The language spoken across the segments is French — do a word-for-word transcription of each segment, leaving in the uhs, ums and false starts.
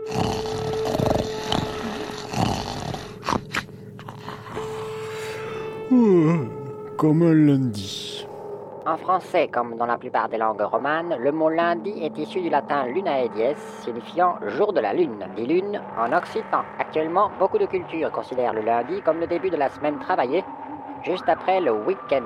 Comme un lundi. En français, comme dans la plupart des langues romanes, le mot lundi est issu du latin lunae dies, signifiant jour de la lune, dit lune en occitan. Actuellement, beaucoup de cultures considèrent le lundi comme le début de la semaine travaillée, juste après le week-end.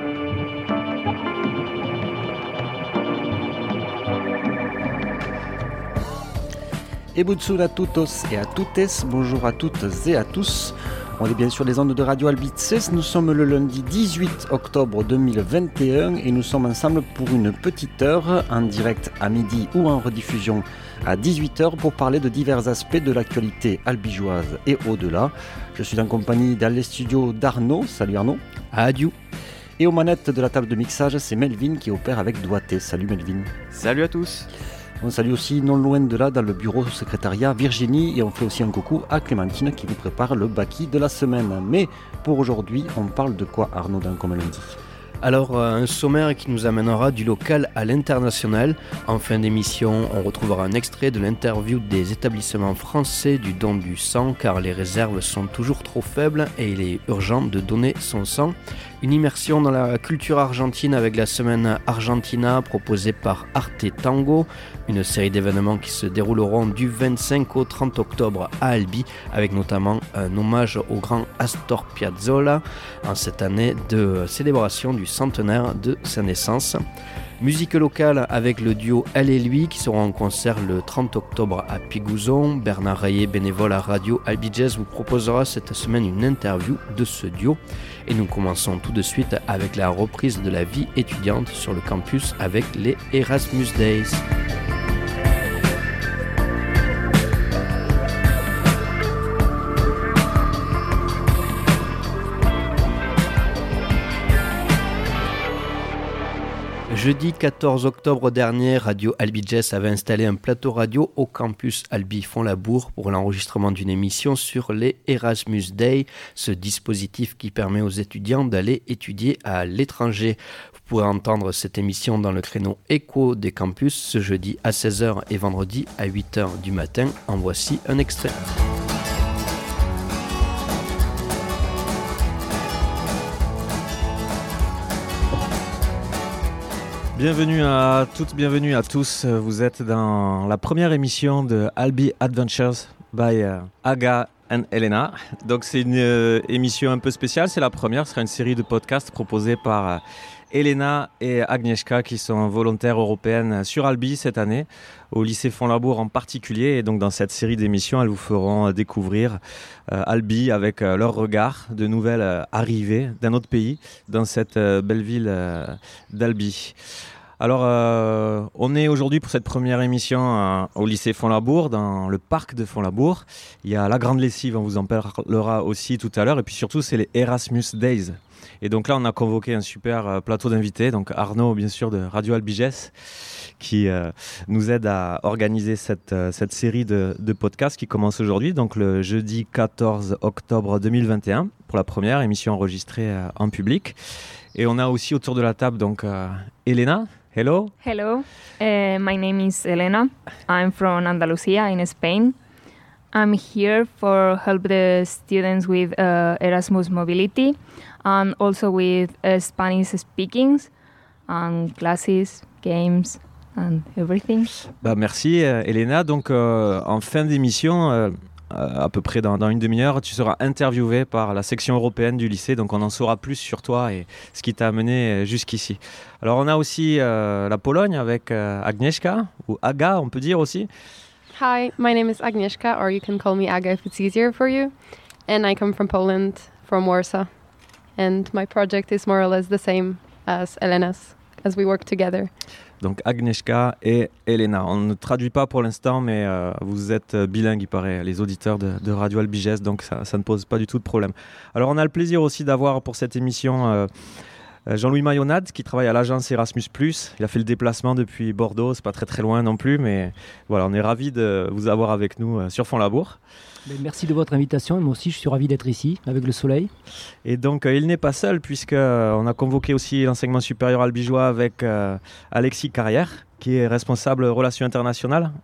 Et bonjour à tous et à toutes, bonjour à toutes et à tous. On est bien sur les ondes de Radio Albices, nous sommes le lundi dix-huit octobre deux mille vingt et un et nous sommes ensemble pour une petite heure en direct à midi ou en rediffusion à dix-huit heures pour parler de divers aspects de l'actualité albigeoise et au-delà. Je suis en compagnie dans les studios d'Arnaud. Salut Arnaud. Adieu. Et aux manettes de la table de mixage, c'est Melvin qui opère avec Doigté. Salut Melvin. Salut à tous. On salue aussi non loin de là dans le bureau secrétariat Virginie et on fait aussi un coucou à Clémentine qui nous prépare le baki de la semaine. Mais pour aujourd'hui, on parle de quoi Arnaud dans Comme lundi ? Alors, un sommaire qui nous amènera du local à l'international. En fin d'émission, on retrouvera un extrait de l'interview des établissements français du don du sang car les réserves sont toujours trop faibles et il est urgent de donner son sang. Une immersion dans la culture argentine avec la semaine Argentina proposée par Arte Tango, une série d'événements qui se dérouleront du vingt-cinq au trente octobre à Albi, avec notamment un hommage au grand Astor Piazzolla en cette année de célébration du centenaire de sa naissance. Musique locale avec le duo Elle et Lui qui seront en concert le trente octobre à Pigouzon. Bernard Rayet, bénévole à Radio Albi Jazz, vous proposera cette semaine une interview de ce duo. Et nous commençons tout de suite avec la reprise de la vie étudiante sur le campus avec les Erasmus Days. Jeudi quatorze octobre dernier, Radio Albi Jazz avait installé un plateau radio au campus Albi Font-Labour pour l'enregistrement d'une émission sur les Erasmus Days, ce dispositif qui permet aux étudiants d'aller étudier à l'étranger. Vous pourrez entendre cette émission dans le créneau Écho des campus ce jeudi à seize heures et vendredi à huit heures du matin. En voici un extrait. Bienvenue à toutes, bienvenue à tous. Vous êtes dans la première émission de Albi Adventures by uh, Aga and Elena. Donc c'est une euh, émission un peu spéciale, c'est la première, ce sera une série de podcasts proposés par euh, Elena et Agnieszka qui sont volontaires européennes sur Albi cette année, au lycée Font-Labour en particulier. Et donc dans cette série d'émissions, elles vous feront découvrir euh, Albi avec euh, leur regard de nouvelles euh, arrivées d'un autre pays dans cette euh, belle ville euh, d'Albi. Alors, euh, on est aujourd'hui pour cette première émission euh, au lycée Font-Labour, dans le parc de Font-Labour. Il y a la Grande Lessive, on vous en parlera aussi tout à l'heure. Et puis surtout, c'est les Erasmus Days. Et donc là, on a convoqué un super euh, plateau d'invités. Donc Arnaud, bien sûr, de Radio Albi Jazz, qui euh, nous aide à organiser cette, euh, cette série de, de podcasts qui commence aujourd'hui, donc le jeudi quatorze octobre deux mille vingt et un, pour la première émission enregistrée euh, en public. Et on a aussi autour de la table donc euh, Elena. Hello. Hello, uh, my name is Elena. I'm from Andalusia in Spain. I'm here for help the students with uh, Erasmus mobility and also with uh, Spanish speaking and classes, games and everything. Bah merci euh, Elena. Donc euh, en fin d'émission, euh, à peu près dans, dans une demi-heure, tu seras interviewée par la section européenne du lycée, donc on en saura plus sur toi et ce qui t'a amené jusqu'ici. Alors on a aussi euh, la Pologne avec euh, Agnieszka, ou Aga on peut dire aussi. Hi, my name is Agnieszka, or you can call me Aga if it's easier for you. And I come from Poland, from Warsaw. And my project is more or less the same as Elena's, as we work together. Donc Agnieszka et Elena. On ne traduit pas pour l'instant, mais euh, vous êtes bilingues, il paraît, les auditeurs de, de Radio Albi Jazz, donc ça, ça ne pose pas du tout de problème. Alors on a le plaisir aussi d'avoir pour cette émission euh, Jean-Louis Mayonade, qui travaille à l'agence Erasmus plus. Il a fait le déplacement depuis Bordeaux, c'est pas très très loin non plus, mais voilà, on est ravis de vous avoir avec nous euh, sur Font-Labour. Merci de votre invitation. Moi aussi, je suis ravi d'être ici, avec le soleil. Et donc, euh, il n'est pas seul, puisqu'on euh, a convoqué aussi l'enseignement supérieur albigeois avec euh, Alexis Carrière, qui est responsable relations internationales.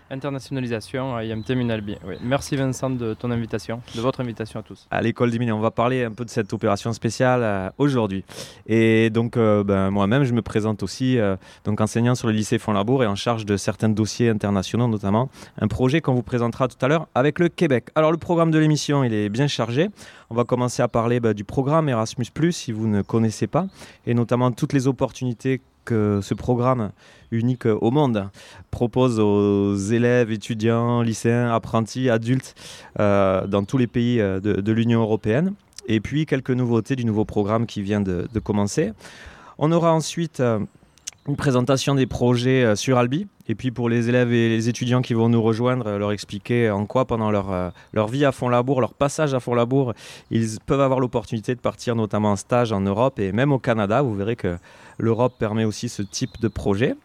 internationalisation à I M T Minalbi. Oui. Merci Vincent de ton invitation, de votre invitation à tous. À l'école des mines, on va parler un peu de cette opération spéciale euh, aujourd'hui. Et donc euh, ben, moi-même, je me présente aussi, euh, donc enseignant sur le lycée Font-Labour et en charge de certains dossiers internationaux, notamment un projet qu'on vous présentera tout à l'heure avec le Québec. Alors le programme de l'émission, il est bien chargé. On va commencer à parler bah, du programme Erasmus plus, si vous ne connaissez pas, et notamment toutes les opportunités que ce programme unique au monde propose aux élèves, étudiants, lycéens, apprentis, adultes euh, dans tous les pays de, de l'Union européenne. Et puis quelques nouveautés du nouveau programme qui vient de, de commencer. On aura ensuite euh, une présentation des projets euh, sur Albi. Et puis pour les élèves et les étudiants qui vont nous rejoindre, euh, leur expliquer en quoi pendant leur, euh, leur vie à Font-Labour, leur passage à Font-Labour, ils peuvent avoir l'opportunité de partir notamment en stage en Europe et même au Canada. Vous verrez que l'Europe permet aussi ce type de projet.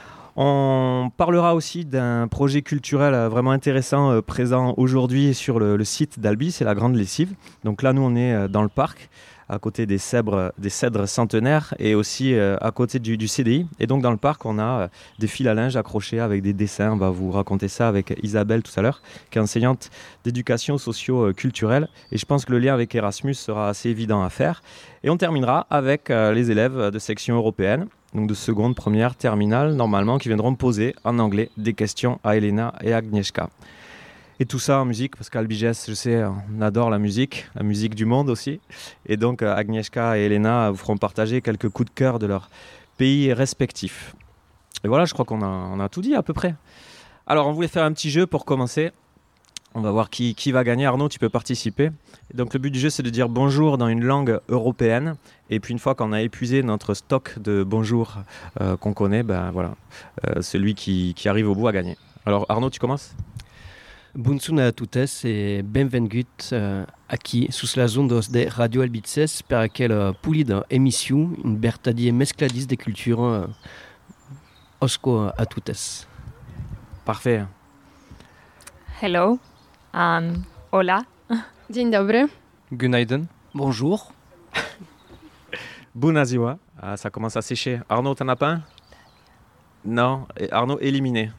On parlera aussi d'un projet culturel vraiment intéressant euh, présent aujourd'hui sur le, le site d'Albi, c'est la Grande Lessive. Donc là, nous, on est dans le parc, à côté des cèdres, des cèdres centenaires et aussi euh, à côté du, du C D I. Et donc dans le parc, on a euh, des fils à linge accrochés avec des dessins. On va vous raconter ça avec Isabelle tout à l'heure, qui est enseignante d'éducation socio-culturelle. Et je pense que le lien avec Erasmus sera assez évident à faire. Et on terminera avec euh, les élèves de section européenne, donc de seconde, première, terminale, normalement, qui viendront poser en anglais des questions à Elena et Agnieszka. Et tout ça en musique, parce qu'à Albiges, je sais, on adore la musique, la musique du monde aussi. Et donc Agnieszka et Elena vous feront partager quelques coups de cœur de leur pays respectifs. Et voilà, je crois qu'on a, on a tout dit à peu près. Alors, on voulait faire un petit jeu pour commencer. On va voir qui, qui va gagner. Arnaud, tu peux participer. Et donc le but du jeu, c'est de dire bonjour dans une langue européenne. Et puis une fois qu'on a épuisé notre stock de bonjour euh, qu'on connaît, ben voilà, euh, celui qui, qui arrive au bout a gagné. Alors Arnaud, tu commences ? Bunzuna a tuttes e benvengut uh, aqui sus las ondas de Radio Albitzes per aquela pulida emissão in bertadie mescladis de cultura uh, osco a tuttes. Parfait. Hello. Um, hola. Dzień dobry. Günaydın. Bonjour. Bună ziua. Ah, ça commence à sécher. Arnaud, t'en as pas un ? Non. Et Arnaud, éliminé.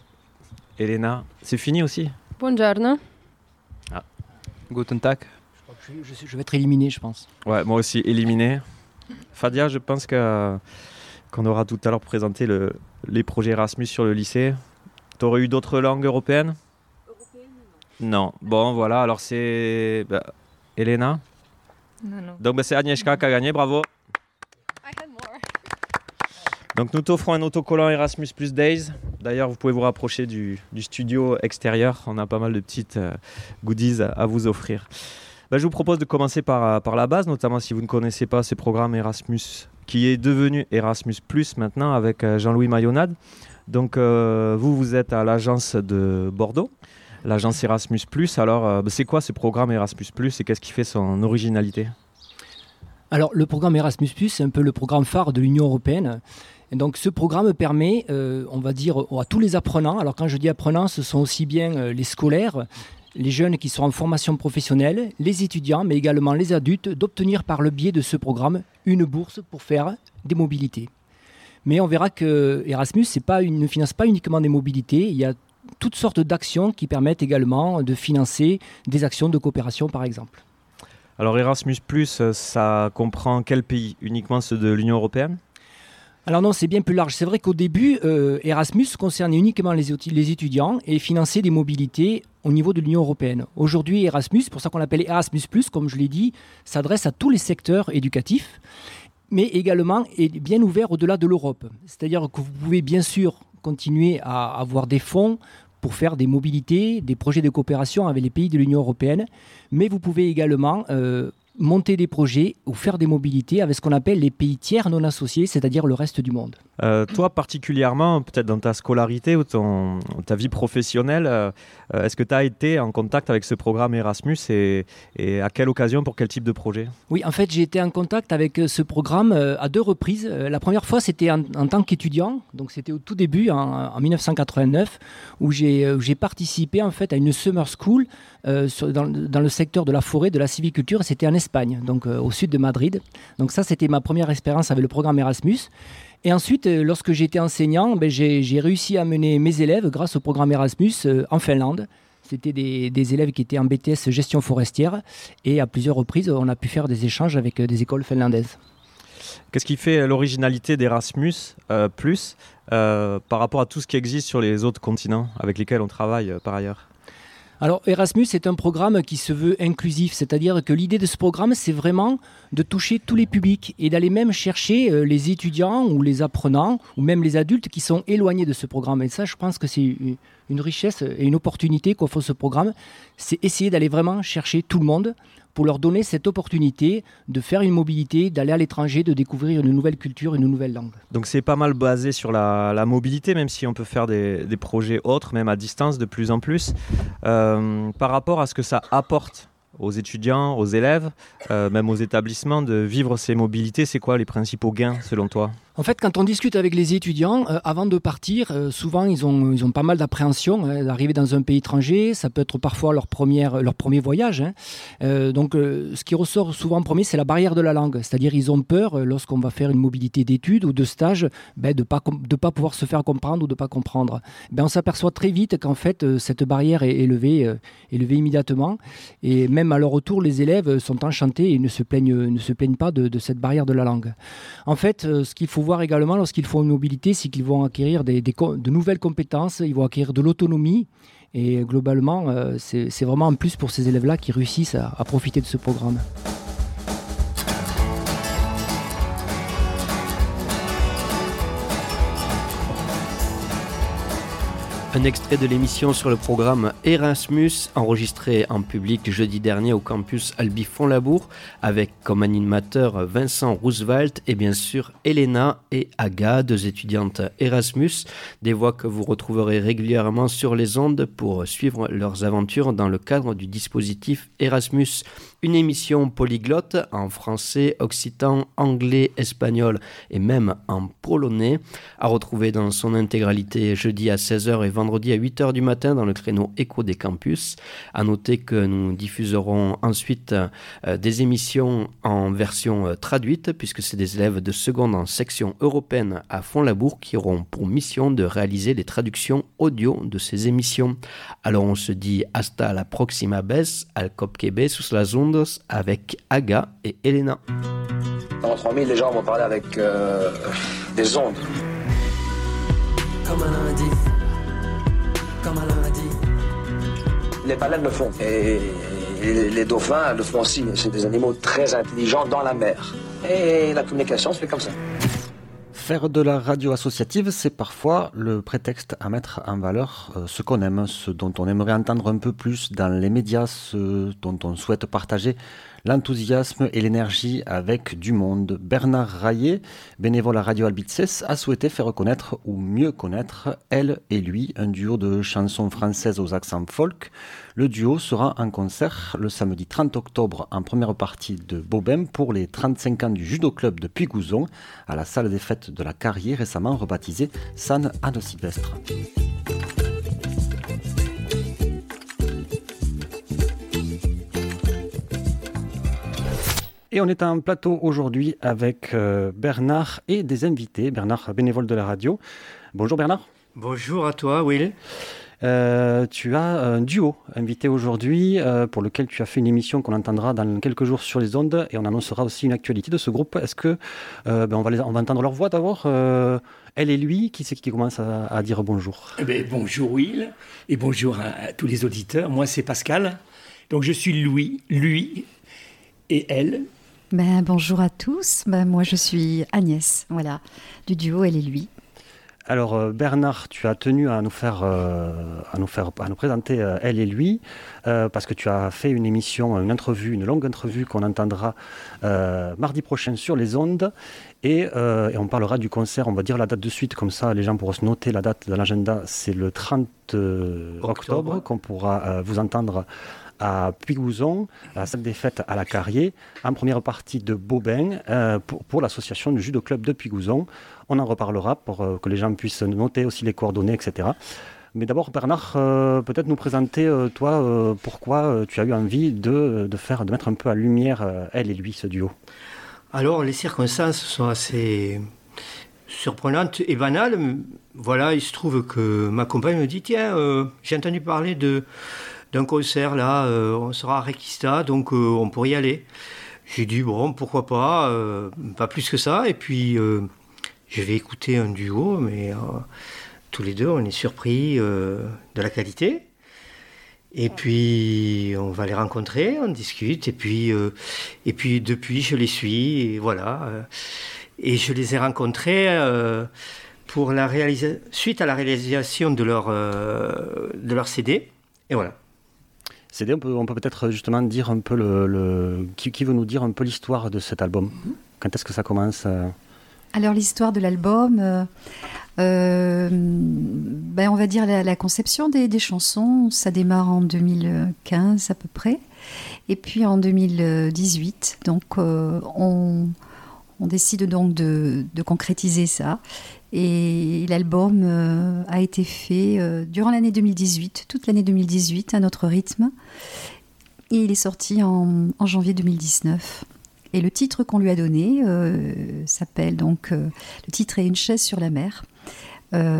Elena, c'est fini aussi ? Buongiorno. Ah. Guten Tag. Je, crois que je, je, je vais être éliminé, je pense. Ouais, moi aussi, éliminé. Fadia, je pense que, qu'on aura tout à l'heure présenté le, les projets Erasmus sur le lycée. T'aurais eu d'autres langues européennes ? Européennes, non. Non. Bon, voilà, alors c'est... Bah, Elena ? Non, non. Donc bah, c'est Agnieszka qui a gagné, bravo. I had more. Donc nous t'offrons un autocollant Erasmus Plus Days. D'ailleurs, vous pouvez vous rapprocher du, du studio extérieur. On a pas mal de petites euh, goodies à, à vous offrir. Ben, je vous propose de commencer par, par la base, notamment si vous ne connaissez pas ce programme Erasmus, qui est devenu Erasmus Plus maintenant avec euh, Jean-Louis Mayonade. Donc euh, vous, vous êtes à l'agence de Bordeaux, l'agence Erasmus Plus. Alors, euh, ben, c'est quoi ce programme Erasmus Plus et qu'est-ce qui fait son originalité ? Alors, le programme Erasmus plus, c'est un peu le programme phare de l'Union européenne. Et donc, ce programme permet, euh, on va dire, à tous les apprenants, alors quand je dis apprenants, ce sont aussi bien euh, les scolaires, les jeunes qui sont en formation professionnelle, les étudiants, mais également les adultes, d'obtenir par le biais de ce programme une bourse pour faire des mobilités. Mais on verra que Erasmus c'est pas une, ne finance pas uniquement des mobilités, il y a toutes sortes d'actions qui permettent également de financer des actions de coopération, par exemple. Alors Erasmus plus, ça comprend quel pays ? Uniquement ceux de l'Union européenne ? Alors non, c'est bien plus large. C'est vrai qu'au début, euh, Erasmus concernait uniquement les, les étudiants et finançait des mobilités au niveau de l'Union européenne. Aujourd'hui, Erasmus, c'est pour ça qu'on l'appelle Erasmus plus, comme je l'ai dit, s'adresse à tous les secteurs éducatifs, mais également est bien ouvert au-delà de l'Europe. C'est-à-dire que vous pouvez bien sûr continuer à avoir des fonds pour faire des mobilités, des projets de coopération avec les pays de l'Union européenne, mais vous pouvez également euh, monter des projets ou faire des mobilités avec ce qu'on appelle les pays tiers non associés, c'est-à-dire le reste du monde. Euh, toi particulièrement, peut-être dans ta scolarité ou ton, ta vie professionnelle, euh, est-ce que tu as été en contact avec ce programme Erasmus et, et à quelle occasion, pour quel type de projet ? Oui, en fait, j'ai été en contact avec ce programme euh, à deux reprises. Euh, la première fois, c'était en, en tant qu'étudiant, donc c'était au tout début, en, en dix-neuf cent quatre-vingt-neuf, où j'ai, euh, j'ai participé en fait à une summer school euh, sur, dans, dans le secteur de la forêt, de la sylviculture. C'était en Espagne, donc euh, au sud de Madrid. Donc ça, c'était ma première expérience avec le programme Erasmus. Et ensuite, euh, lorsque j'étais enseignant, ben, j'ai, j'ai réussi à mener mes élèves grâce au programme Erasmus euh, en Finlande. C'était des, des élèves qui étaient en B T S gestion forestière. Et à plusieurs reprises, on a pu faire des échanges avec euh, des écoles finlandaises. Qu'est-ce qui fait l'originalité d'Erasmus euh, plus euh, par rapport à tout ce qui existe sur les autres continents avec lesquels on travaille euh, par ailleurs ? Alors Erasmus est un programme qui se veut inclusif, c'est-à-dire que l'idée de ce programme, c'est vraiment de toucher tous les publics et d'aller même chercher euh, les étudiants ou les apprenants ou même les adultes qui sont éloignés de ce programme. Et ça, je pense que c'est une richesse et une opportunité qu'offre ce programme, c'est essayer d'aller vraiment chercher tout le monde pour leur donner cette opportunité de faire une mobilité, d'aller à l'étranger, de découvrir une nouvelle culture, une nouvelle langue. Donc c'est pas mal basé sur la, la mobilité, même si on peut faire des, des projets autres, même à distance de plus en plus. Euh, par rapport à ce que ça apporte aux étudiants, aux élèves, euh, même aux établissements, de vivre ces mobilités, c'est quoi les principaux gains selon toi ? En fait, quand on discute avec les étudiants, euh, avant de partir, euh, souvent ils ont, ils ont pas mal d'appréhension hein, d'arriver dans un pays étranger. Ça peut être parfois leur, première, leur premier voyage. Hein. Euh, donc, euh, ce qui ressort souvent en premier, c'est la barrière de la langue. C'est-à-dire ils ont peur, euh, lorsqu'on va faire une mobilité d'études ou de stage, ben, de ne pas, de pas pouvoir se faire comprendre ou de ne pas comprendre. Ben, on s'aperçoit très vite qu'en fait, euh, cette barrière est élevée, euh, élevée immédiatement. Et même à leur retour, les élèves sont enchantés et ne se plaignent, ne se plaignent pas de, de cette barrière de la langue. En fait, euh, ce qu'il faut voir également lorsqu'ils font une mobilité, c'est qu'ils vont acquérir des, des, de nouvelles compétences, ils vont acquérir de l'autonomie et globalement, euh, c'est, c'est vraiment un plus pour ces élèves-là qui réussissent à, à profiter de ce programme. Un extrait de l'émission sur le programme Erasmus, enregistré en public jeudi dernier au campus Albi Font-Labour, avec comme animateurs Vincent Roosevelt et bien sûr Elena et Aga, deux étudiantes Erasmus, des voix que vous retrouverez régulièrement sur les ondes pour suivre leurs aventures dans le cadre du dispositif Erasmus. Une émission polyglotte en français, occitan, anglais, espagnol et même en polonais, à retrouver dans son intégralité jeudi à seize heures et vendredi à huit heures du matin dans le créneau Écho des campus. À noter que nous diffuserons ensuite euh, des émissions en version euh, traduite, puisque c'est des élèves de seconde en section européenne à Font-Labour qui auront pour mission de réaliser les traductions audio de ces émissions. Alors on se dit hasta la próxima vez, al copquebe sus las ondas, avec Aga et Elena. En trois mille, les gens vont parler avec euh, des ondes. Comme un lundi, comme un lundi. Les baleines le font. Et, et les dauphins le font aussi. C'est des animaux très intelligents dans la mer. Et la communication se fait comme ça. Faire de la radio associative, c'est parfois le prétexte à mettre en valeur euh, ce qu'on aime, ce dont on aimerait entendre un peu plus dans les médias, ce dont on souhaite partager l'enthousiasme et l'énergie avec du monde. Bernard Raillet, bénévole à Radio Albices, a souhaité faire connaître ou mieux connaître Elle et Lui, un duo de chansons françaises aux accents folk. Le duo sera en concert le samedi trente octobre en première partie de Bobem pour les trente-cinq ans du Judo Club de Puy-Gouzon à la salle des fêtes de la Carrière, récemment rebaptisée San Anne-Sylvestre. Et on est en plateau aujourd'hui avec euh, Bernard et des invités. Bernard, bénévole de la radio. Bonjour Bernard. Bonjour à toi, Will. Euh, tu as un duo invité aujourd'hui euh, pour lequel tu as fait une émission qu'on entendra dans quelques jours sur les ondes et on annoncera aussi une actualité de ce groupe. Est-ce que euh, ben on, va les, on va entendre leur voix d'abord euh, Elle et Lui, qui c'est qui commence à, à dire bonjour? Eh bien, bonjour Will et bonjour à, à tous les auditeurs. Moi c'est Pascal, donc je suis Louis, lui et elle. Ben, bonjour à tous, ben, moi je suis Agnès, voilà, du duo Elle et Lui. Alors euh, Bernard, tu as tenu à nous faire, euh, à nous faire, à nous présenter euh, Elle et Lui, euh, parce que tu as fait une émission, une entrevue, une longue entrevue qu'on entendra euh, mardi prochain sur les ondes, et, euh, et on parlera du concert. On va dire la date de suite, comme ça les gens pourront se noter la date dans l'agenda. C'est le trente octobre, octobre qu'on pourra euh, vous entendre à Puy-Gouzon, à la salle des fêtes à la Carrière, en première partie de Bobem, euh, pour, pour l'association du Judo Club de Puy-Gouzon. On en reparlera pour euh, que les gens puissent noter aussi les coordonnées, et cetera. Mais d'abord, Bernard, euh, peut-être nous présenter, euh, toi, euh, pourquoi euh, tu as eu envie de, de, faire, de mettre un peu à lumière euh, elle et lui, ce duo. Alors, les circonstances sont assez surprenantes et banales. Voilà, il se trouve que ma compagne me dit, tiens, euh, j'ai entendu parler de, d'un concert, là, euh, on sera à Requista, donc euh, on pourrait y aller. J'ai dit, bon, pourquoi pas, euh, pas plus que ça. Et puis, euh, je vais écouter un duo, mais euh, tous les deux, on est surpris euh, de la qualité. Et puis, on va les rencontrer, on discute. Et puis, euh, et puis depuis, je les suis, et voilà. Euh, et je les ai rencontrés euh, pour la réalisa- suite à la réalisation de leur, euh, de leur C D. Et voilà. C D, on peut, on peut peut-être justement dire un peu le, le qui, qui veut nous dire un peu l'histoire de cet album. Quand est-ce que ça commence euh... Alors l'histoire de l'album, euh, euh, ben on va dire la, la conception des, des chansons, ça démarre en deux mille quinze à peu près, et puis en deux mille dix-huit, donc euh, on, on décide donc de, de concrétiser ça. Et l'album euh, a été fait euh, durant l'année deux mille dix-huit, toute l'année deux mille dix-huit, à notre rythme. Et il est sorti en, en janvier deux mille dix-neuf. Et le titre qu'on lui a donné euh, s'appelle donc... Euh, le titre est « Une chaise sur la mer euh, ».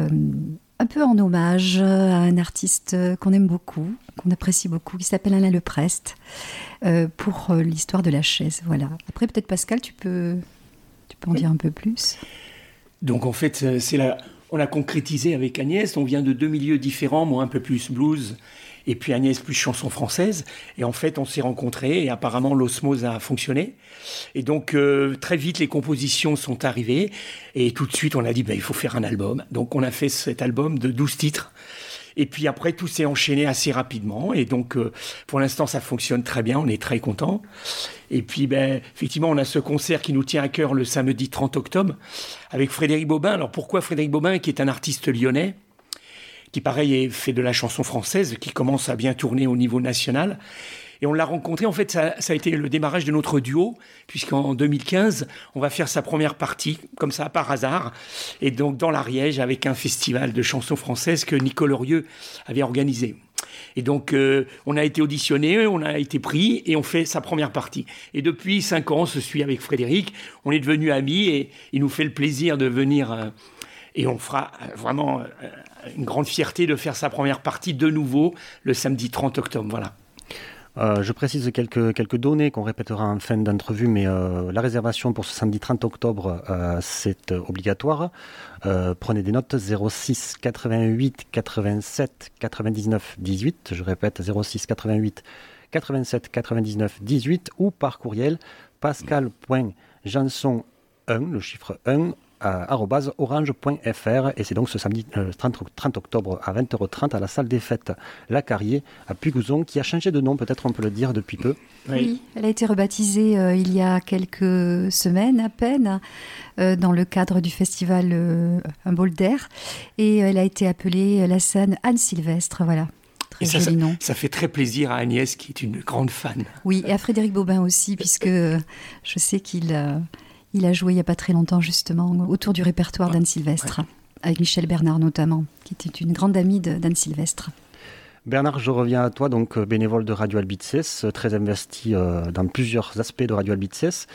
Un peu en hommage à un artiste qu'on aime beaucoup, qu'on apprécie beaucoup, qui s'appelle Alain Leprest, euh, pour euh, l'histoire de la chaise. Voilà. Après, peut-être Pascal, tu peux, tu peux en dire un peu plus. Donc en fait, c'est la... on a concrétisé avec Agnès, on vient de deux milieux différents, moi un peu plus blues, et puis Agnès plus chanson française, et en fait on s'est rencontrés, et apparemment l'osmose a fonctionné, et donc euh, très vite les compositions sont arrivées, et tout de suite on a dit, ben, il faut faire un album, donc on a fait cet album de douze titres, et puis après tout s'est enchaîné assez rapidement, et donc euh, pour l'instant ça fonctionne très bien, on est très contents. Et puis ben, effectivement on a ce concert qui nous tient à cœur le samedi trente octobre avec Frédéric Bobin. Alors pourquoi Frédéric Bobin, qui est un artiste lyonnais, qui pareil fait de la chanson française, qui commence à bien tourner au niveau national. Et on l'a rencontré, en fait, ça, ça a été le démarrage de notre duo, puisqu'en deux mille quinze, on va faire sa première partie, comme ça, par hasard, et donc dans l'Ariège, avec un festival de chansons françaises que Nicole Aurieux avait organisé. Et donc, euh, on a été auditionné, on a été pris, et on fait sa première partie. Et depuis cinq ans, on se suit avec Frédéric, on est devenus amis, et il nous fait le plaisir de venir... Euh, et on fera vraiment euh, une grande fierté de faire sa première partie de nouveau, le samedi trente octobre, voilà. Euh, je précise quelques, quelques données qu'on répétera en fin d'entrevue, mais euh, la réservation pour ce samedi trente octobre, euh, c'est euh, obligatoire. Euh, prenez des notes, zéro six quatre-vingt-huit quatre-vingt-sept quatre-vingt-dix-neuf dix-huit, je répète, zéro six quatre-vingt-huit quatre-vingt-sept quatre-vingt-dix-neuf dix-huit, ou par courriel, pascal point janson un, le chiffre un, arobase orange point f r, et c'est donc ce samedi euh, trente octobre à vingt heures trente à la salle des fêtes La Carrier à Pugouzon, qui a changé de nom, peut-être on peut le dire, depuis peu. Oui, oui, elle a été rebaptisée euh, il y a quelques semaines à peine euh, dans le cadre du festival euh, Un bol d'air, et elle a été appelée la scène Anne Sylvestre, voilà. Et ça, ça, ça fait très plaisir à Agnès, qui est une grande fan. Oui, et à Frédéric Bobin aussi, puisque euh, je sais qu'il... Euh, Il a joué il n'y a pas très longtemps, justement, autour du répertoire d'Anne Sylvestre, ouais. Avec Michel Bernard notamment, qui était une grande amie de, d'Anne Sylvestre. Bernard, je reviens à toi, donc bénévole de Radio Albices, très investi euh, dans plusieurs aspects de Radio Albices.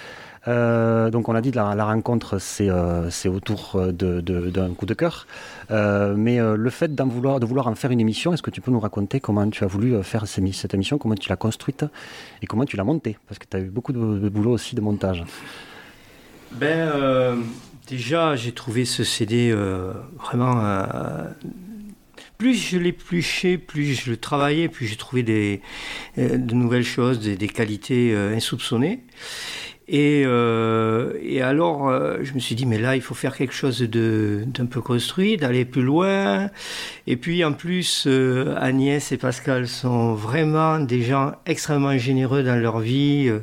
Euh, donc on a dit que la, la rencontre, c'est, euh, c'est autour de, de, d'un coup de cœur. Euh, mais euh, le fait d'en vouloir, de vouloir en faire une émission, est-ce que tu peux nous raconter comment tu as voulu faire cette émission, comment tu l'as construite et comment tu l'as montée? Parce que tu as eu beaucoup de, de boulot aussi de montage. Ben, euh, déjà, j'ai trouvé ce C D euh, vraiment... Euh, plus je l'épluchais, plus je le travaillais, plus j'ai trouvé des, euh, de nouvelles choses, des, des qualités euh, insoupçonnées. Et, euh, et alors, euh, je me suis dit, mais là, il faut faire quelque chose de, d'un peu construit, d'aller plus loin. Et puis, en plus, euh, Agnès et Pascal sont vraiment des gens extrêmement généreux dans leur vie. Euh,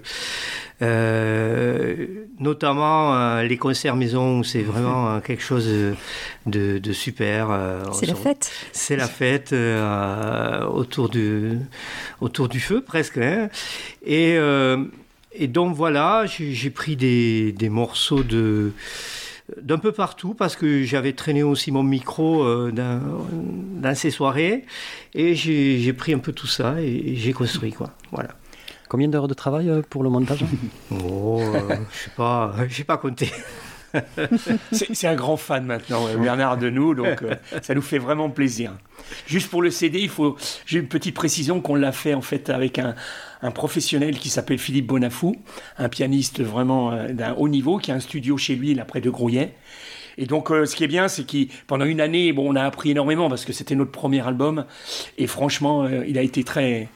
Euh, notamment euh, les concerts maison, où c'est vraiment euh, quelque chose de, de, de super. Euh, c'est la fête. C'est la fête euh, autour, du, autour du feu, presque. Hein. Et, euh, et donc voilà, j'ai, j'ai pris des, des morceaux de, d'un peu partout, parce que j'avais traîné aussi mon micro euh, dans, dans ces soirées, et j'ai, j'ai pris un peu tout ça et, et j'ai construit, quoi. Voilà. Combien d'heures de travail pour le montage? Oh, euh, je sais pas, j'ai pas compté. c'est, c'est un grand fan maintenant, Bernard, de nous, donc euh, ça nous fait vraiment plaisir. Juste pour le C D, il faut, j'ai une petite précision qu'on l'a fait en fait avec un, un professionnel qui s'appelle Philippe Bonafou, un pianiste vraiment euh, d'un haut niveau, qui a un studio chez lui, là près de Grouillet. Et donc, euh, ce qui est bien, c'est qu'il, pendant une année, bon, on a appris énormément parce que c'était notre premier album. Et franchement, euh, il a été très,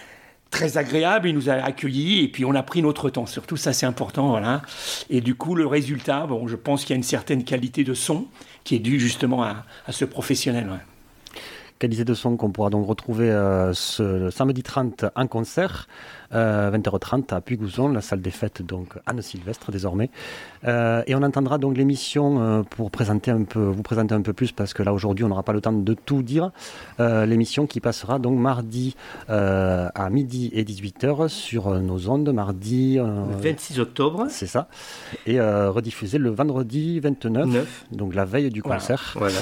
très agréable. Il nous a accueillis et puis on a pris notre temps. Surtout, ça, c'est important, voilà. Et du coup, le résultat, bon, je pense qu'il y a une certaine qualité de son qui est due justement à, à ce professionnel. Ouais. Qualité de son qu'on pourra donc retrouver euh, ce samedi trente en concert, euh, vingt heures trente à Puy-Gouzon, la salle des fêtes, donc Anne Sylvestre désormais. Euh, et on entendra donc l'émission euh, pour présenter un peu, vous présenter un peu plus, parce que là aujourd'hui on n'aura pas le temps de tout dire. Euh, l'émission qui passera donc mardi euh, à midi et dix-huit heures sur nos ondes, mardi euh, le vingt-six octobre. C'est ça. Et euh, rediffusé le vendredi vingt-neuf, neuf. Donc la veille du concert. Voilà.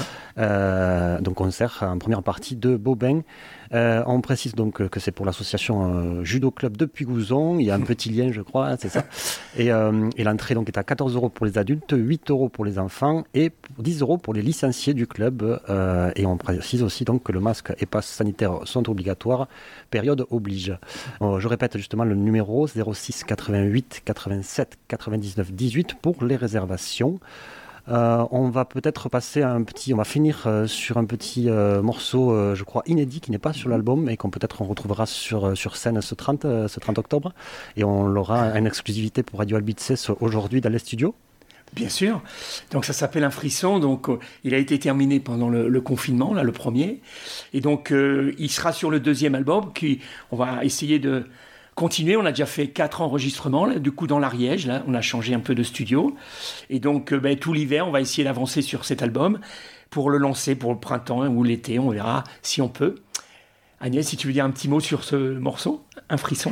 Euh, donc concert en première partie de Bobin. Euh, on précise donc que c'est pour l'association euh, Judo Club de Puy-Gouzon. Il y a un petit lien, je crois, hein, c'est ça. Et, euh, et l'entrée donc est à quatorze euros pour les adultes, huit euros pour les enfants et dix euros pour les licenciés du club. Euh, et on précise aussi donc que le masque et passe sanitaire sont obligatoires. Période oblige. Euh, je répète justement le numéro zéro six quatre-vingt-huit quatre-vingt-sept quatre-vingt-dix-neuf dix-huit pour les réservations. Euh, on va peut-être passer à un petit, on va finir euh, sur un petit euh, morceau, euh, je crois inédit, qui n'est pas sur l'album, mais qu'on peut-être on retrouvera sur sur scène ce trente, euh, ce trente octobre, et on l'aura en exclusivité pour Radio Albitzes aujourd'hui dans les studios. Bien sûr. Donc ça s'appelle Un frisson. Donc euh, il a été terminé pendant le, le confinement, là le premier, et donc euh, il sera sur le deuxième album. Qui, on va essayer de continuer. On a déjà fait quatre enregistrements, là, du coup dans l'Ariège, là, on a changé un peu de studio. Et donc, euh, ben, tout l'hiver, on va essayer d'avancer sur cet album pour le lancer pour le printemps ou l'été, on verra si on peut. Agnès, si tu veux dire un petit mot sur ce morceau, Un frisson.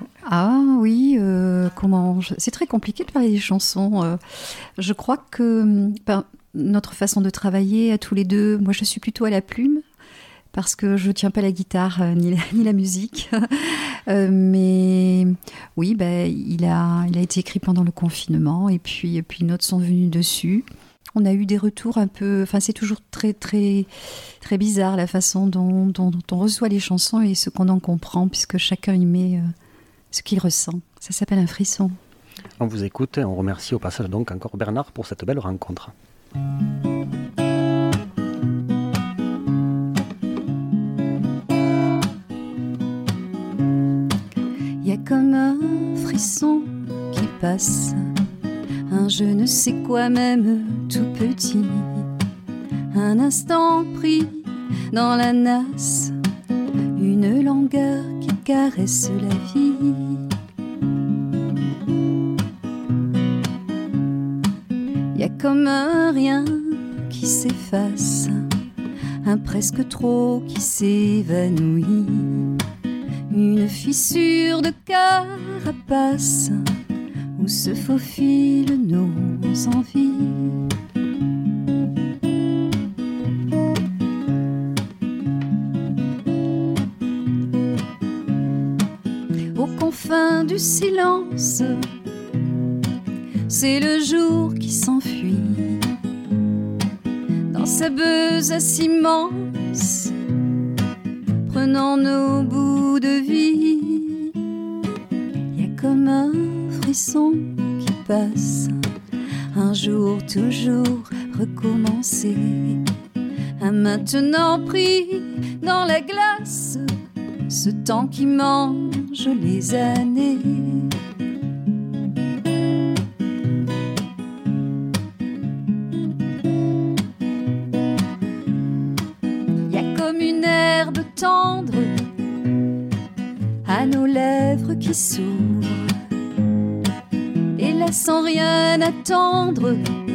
Ah oui, euh, comment je... c'est très compliqué de parler des chansons. Euh, je crois que ben, notre façon de travailler à tous les deux, moi je suis plutôt à la plume, parce que je ne tiens pas la guitare euh, ni, la, ni la musique. euh, mais oui, bah, il, a, il a été écrit pendant le confinement et puis, et puis notes sont venues dessus. On a eu des retours un peu... Enfin, c'est toujours très, très, très bizarre la façon dont, dont, dont on reçoit les chansons et ce qu'on en comprend, puisque chacun y met euh, ce qu'il ressent. Ça s'appelle Un frisson. On vous écoute et on remercie au passage donc encore Bernard pour cette belle rencontre. Y a comme un frisson qui passe, un je ne sais quoi même tout petit, un instant pris dans la nasse, une langueur qui caresse la vie. Y a comme un rien qui s'efface, un presque trop qui s'évanouit, une fissure de carapace où se faufilent nos envies. Aux confins du silence, c'est le jour qui s'enfuit dans sa besace immense, prenant nos bouts de vie. Y a comme un frisson qui passe, un jour toujours recommencé, un maintenant pris dans la glace, ce temps qui mange les années. Y a comme une herbe tendre à nos lèvres qui s'ouvrent, et là sans rien attendre,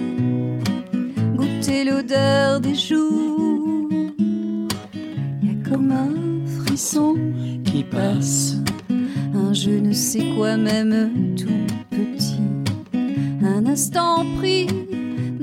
goûter l'odeur des jours. Y a comme un frisson qui passe, un je ne sais quoi même tout petit, un instant pris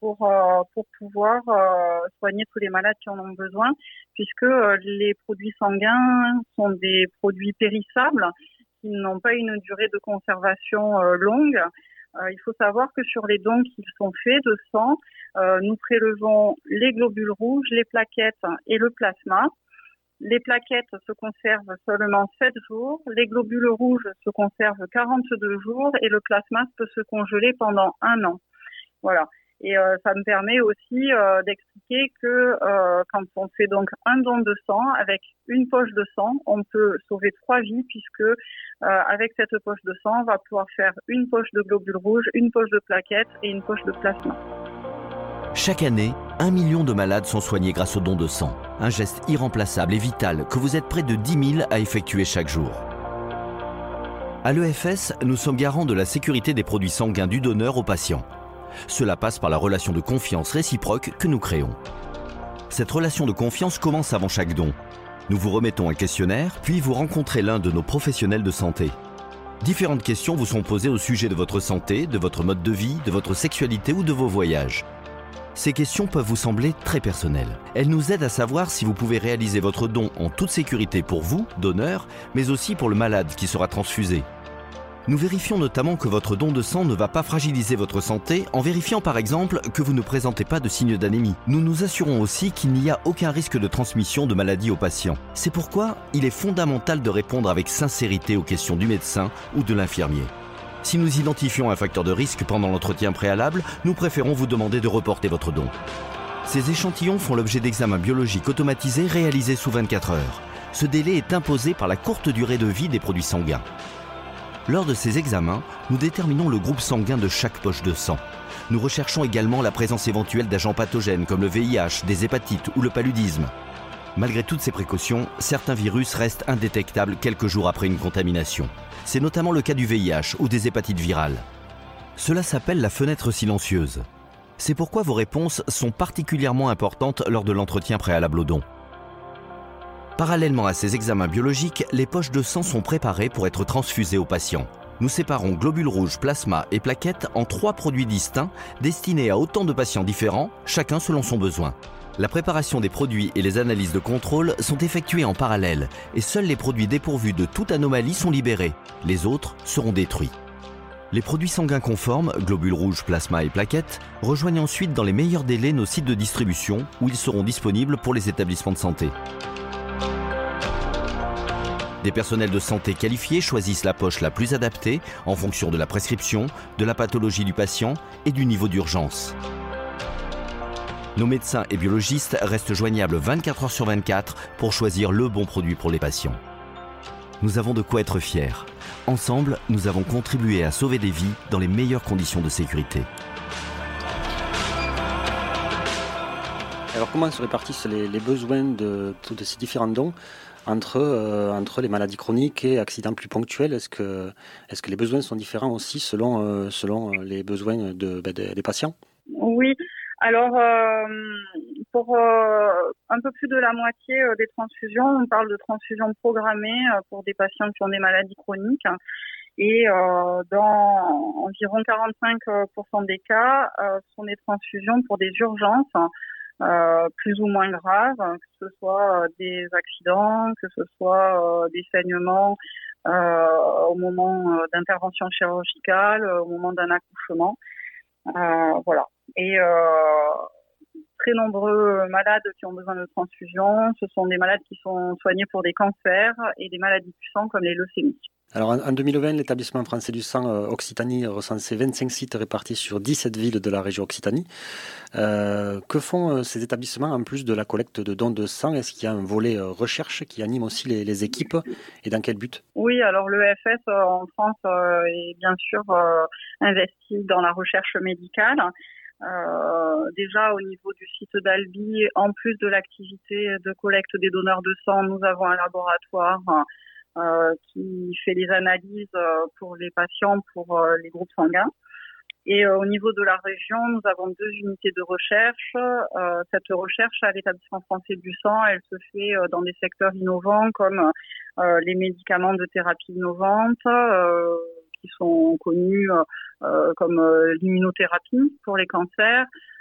pour euh, pour pouvoir euh, soigner tous les malades qui en ont besoin, puisque euh, les produits sanguins sont des produits périssables qui n'ont pas une durée de conservation euh, longue. Euh, il faut savoir que sur les dons qui sont faits de sang, euh, nous prélevons les globules rouges, les plaquettes et le plasma. Les plaquettes se conservent seulement sept jours, les globules rouges se conservent quarante-deux jours et le plasma peut se congeler pendant un an. Voilà. Et euh, ça me permet aussi euh, d'expliquer que euh, quand on fait donc un don de sang, avec une poche de sang, on peut sauver trois vies puisque euh, avec cette poche de sang, on va pouvoir faire une poche de globules rouges, une poche de plaquettes et une poche de plasma. Chaque année, un million de malades sont soignés grâce au don de sang. Un geste irremplaçable et vital que vous êtes près de dix mille à effectuer chaque jour. À l'E F S, nous sommes garants de la sécurité des produits sanguins du donneur au patient. Cela passe par la relation de confiance réciproque que nous créons. Cette relation de confiance commence avant chaque don. Nous vous remettons un questionnaire, puis vous rencontrez l'un de nos professionnels de santé. Différentes questions vous sont posées au sujet de votre santé, de votre mode de vie, de votre sexualité ou de vos voyages. Ces questions peuvent vous sembler très personnelles. Elles nous aident à savoir si vous pouvez réaliser votre don en toute sécurité pour vous, donneur, mais aussi pour le malade qui sera transfusé. Nous vérifions notamment que votre don de sang ne va pas fragiliser votre santé en vérifiant par exemple que vous ne présentez pas de signes d'anémie. Nous nous assurons aussi qu'il n'y a aucun risque de transmission de maladie aux patients. C'est pourquoi il est fondamental de répondre avec sincérité aux questions du médecin ou de l'infirmier. Si nous identifions un facteur de risque pendant l'entretien préalable, nous préférons vous demander de reporter votre don. Ces échantillons font l'objet d'examens biologiques automatisés réalisés sous vingt-quatre heures. Ce délai est imposé par la courte durée de vie des produits sanguins. Lors de ces examens, nous déterminons le groupe sanguin de chaque poche de sang. Nous recherchons également la présence éventuelle d'agents pathogènes comme le V I H, des hépatites ou le paludisme. Malgré toutes ces précautions, certains virus restent indétectables quelques jours après une contamination. C'est notamment le cas du V I H ou des hépatites virales. Cela s'appelle la fenêtre silencieuse. C'est pourquoi vos réponses sont particulièrement importantes lors de l'entretien préalable au don. Parallèlement à ces examens biologiques, les poches de sang sont préparées pour être transfusées aux patients. Nous séparons globules rouges, plasma et plaquettes en trois produits distincts destinés à autant de patients différents, chacun selon son besoin. La préparation des produits et les analyses de contrôle sont effectuées en parallèle et seuls les produits dépourvus de toute anomalie sont libérés. Les autres seront détruits. Les produits sanguins conformes, globules rouges, plasma et plaquettes, rejoignent ensuite dans les meilleurs délais nos sites de distribution où ils seront disponibles pour les établissements de santé. Des personnels de santé qualifiés choisissent la poche la plus adaptée en fonction de la prescription, de la pathologie du patient et du niveau d'urgence. Nos médecins et biologistes restent joignables vingt-quatre heures sur vingt-quatre pour choisir le bon produit pour les patients. Nous avons de quoi être fiers. Ensemble, nous avons contribué à sauver des vies dans les meilleures conditions de sécurité. Alors comment se répartissent les, les besoins de tous ces différents dons entre, euh, entre les maladies chroniques et accidents plus ponctuels? Est-ce que, est-ce que les besoins sont différents aussi selon, euh, selon les besoins de, ben, de, des patients? Oui. Alors, euh, pour euh, un peu plus de la moitié euh, des transfusions, on parle de transfusions programmées euh, pour des patients qui ont des maladies chroniques. Et euh, dans environ quarante-cinq pour cent des cas, euh, ce sont des transfusions pour des urgences euh, plus ou moins graves, que ce soit des accidents, que ce soit euh, des saignements euh, au moment d'intervention chirurgicale, au moment d'un accouchement. Euh, voilà. Et euh, très nombreux malades qui ont besoin de transfusion, ce sont des malades qui sont soignés pour des cancers et des maladies du sang comme les leucémies. Alors en deux mille vingt, l'établissement français du sang euh, Occitanie recensait vingt-cinq sites répartis sur dix-sept villes de la région Occitanie. Euh, que font euh, ces établissements en plus de la collecte de dons de sang? Est-ce qu'il y a un volet euh, recherche qui anime aussi les, les équipes et dans quel but? Oui, alors l'E F S euh, en France euh, est bien sûr euh, investi dans la recherche médicale. Euh, déjà au niveau du site d'Albi, en plus de l'activité de collecte des donneurs de sang, nous avons un laboratoire euh, qui fait les analyses pour les patients, pour euh, les groupes sanguins. Et euh, au niveau de la région, nous avons deux unités de recherche. Euh, cette recherche à l'établissement français du sang, elle se fait euh, dans des secteurs innovants comme euh, les médicaments de thérapie innovantes, euh, qui sont connus euh, comme euh, l'immunothérapie pour les cancers,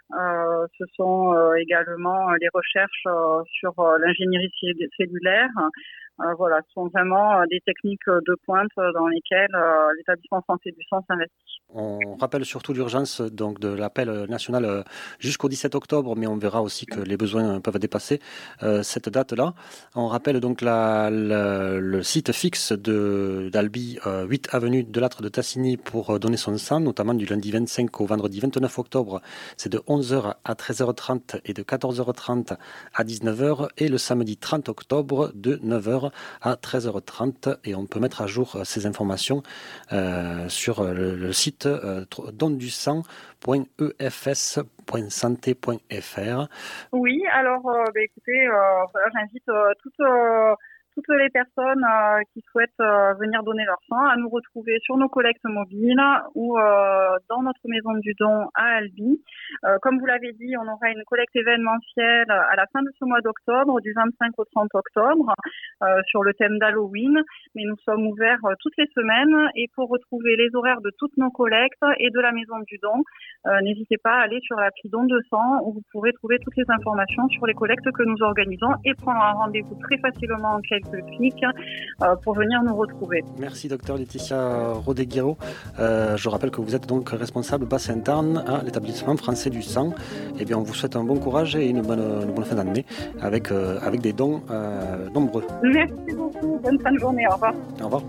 Euh, ce sont euh, également les recherches euh, sur euh, l'ingénierie cellulaire. Euh, voilà, ce sont vraiment euh, des techniques de pointe dans lesquelles euh, l'établissement français du sang s'investit. On rappelle surtout l'urgence donc de l'appel national jusqu'au dix-sept octobre, mais on verra aussi que les besoins peuvent dépasser euh, cette date-là. On rappelle donc la, la, le site fixe de, d'Albi, euh, huit avenue de Lattre de Tassigny, pour donner son sang, notamment du lundi vingt-cinq au vendredi vingt-neuf octobre. C'est de onze heures à treize heures trente et de quatorze heures trente à dix-neuf heures, et le samedi trente octobre de neuf heures à treize heures trente. Et on peut mettre à jour ces informations euh, sur le, le site Euh, don du sang point e f s point santé point f r. Oui, alors euh, bah, écoutez, euh, voilà, j'invite euh, toutes, euh, toutes les personnes euh, qui souhaitent euh, venir donner leur sang à nous retrouver sur nos collectes mobiles ou euh, dans notre maison du don à Albi. Euh, comme vous l'avez dit, on aura une collecte événementielle à la fin de ce mois d'octobre, du vingt-cinq au trente octobre, euh, sur le thème d'Halloween. Mais nous sommes ouverts euh, toutes les semaines, et pour retrouver les horaires de toutes nos collectes et de la maison du don, euh, n'hésitez pas à aller sur l'appli Don de sang, où vous pourrez trouver toutes les informations sur les collectes que nous organisons et prendre un rendez-vous très facilement en quelques clics euh, pour venir nous retrouver. Merci docteur Laetitia Rodeguiro. Euh, je rappelle que vous êtes donc responsable bassin Tarn à l'établissement français du sang. Eh bien, on vous souhaite un bon courage et une bonne, une bonne fin d'année avec, euh, avec des dons euh, nombreux. Merci beaucoup. Bonne fin de journée. Au revoir. Au revoir.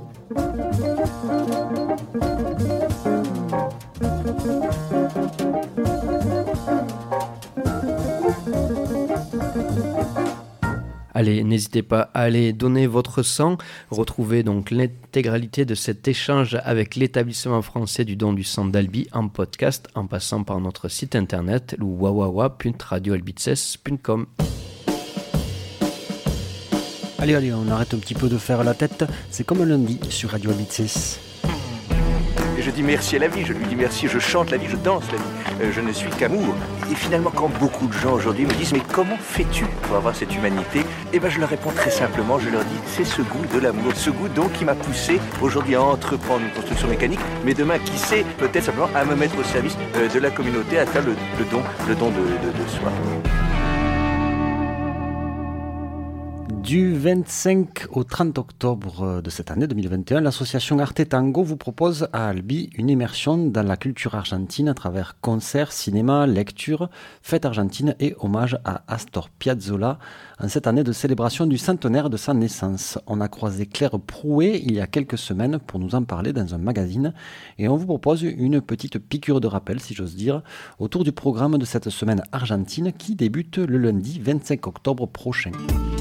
Allez, n'hésitez pas à aller donner votre sang. Retrouvez donc l'intégralité de cet échange avec l'établissement français du don du sang d'Albi en podcast, en passant par notre site internet wawawa point radio albitses point com. Allez, allez, on arrête un petit peu de faire la tête. C'est comme lundi sur Radio Albitses. Et je dis merci à la vie, je lui dis merci, je chante la vie, je danse la vie, euh, je ne suis qu'amour. Et finalement, quand beaucoup de gens aujourd'hui me disent « Mais comment fais-tu pour avoir cette humanité ?» Eh bien, je leur réponds très simplement, je leur dis « C'est ce goût de l'amour, ce goût donc qui m'a poussé aujourd'hui à entreprendre une construction mécanique, mais demain, qui sait, peut-être simplement à me mettre au service euh, de la communauté, à faire le, le don, le don de, de, de soi. » Du vingt-cinq au trente octobre de cette année deux mille vingt et un, l'association Arte Tango vous propose à Albi une immersion dans la culture argentine à travers concerts, cinéma, lectures, fêtes argentines et hommage à Astor Piazzolla en cette année de célébration du centenaire de sa naissance. On a croisé Claire Prouet il y a quelques semaines pour nous en parler dans un magazine, et on vous propose une petite piqûre de rappel, si j'ose dire, autour du programme de cette semaine argentine qui débute le lundi vingt-cinq octobre prochain.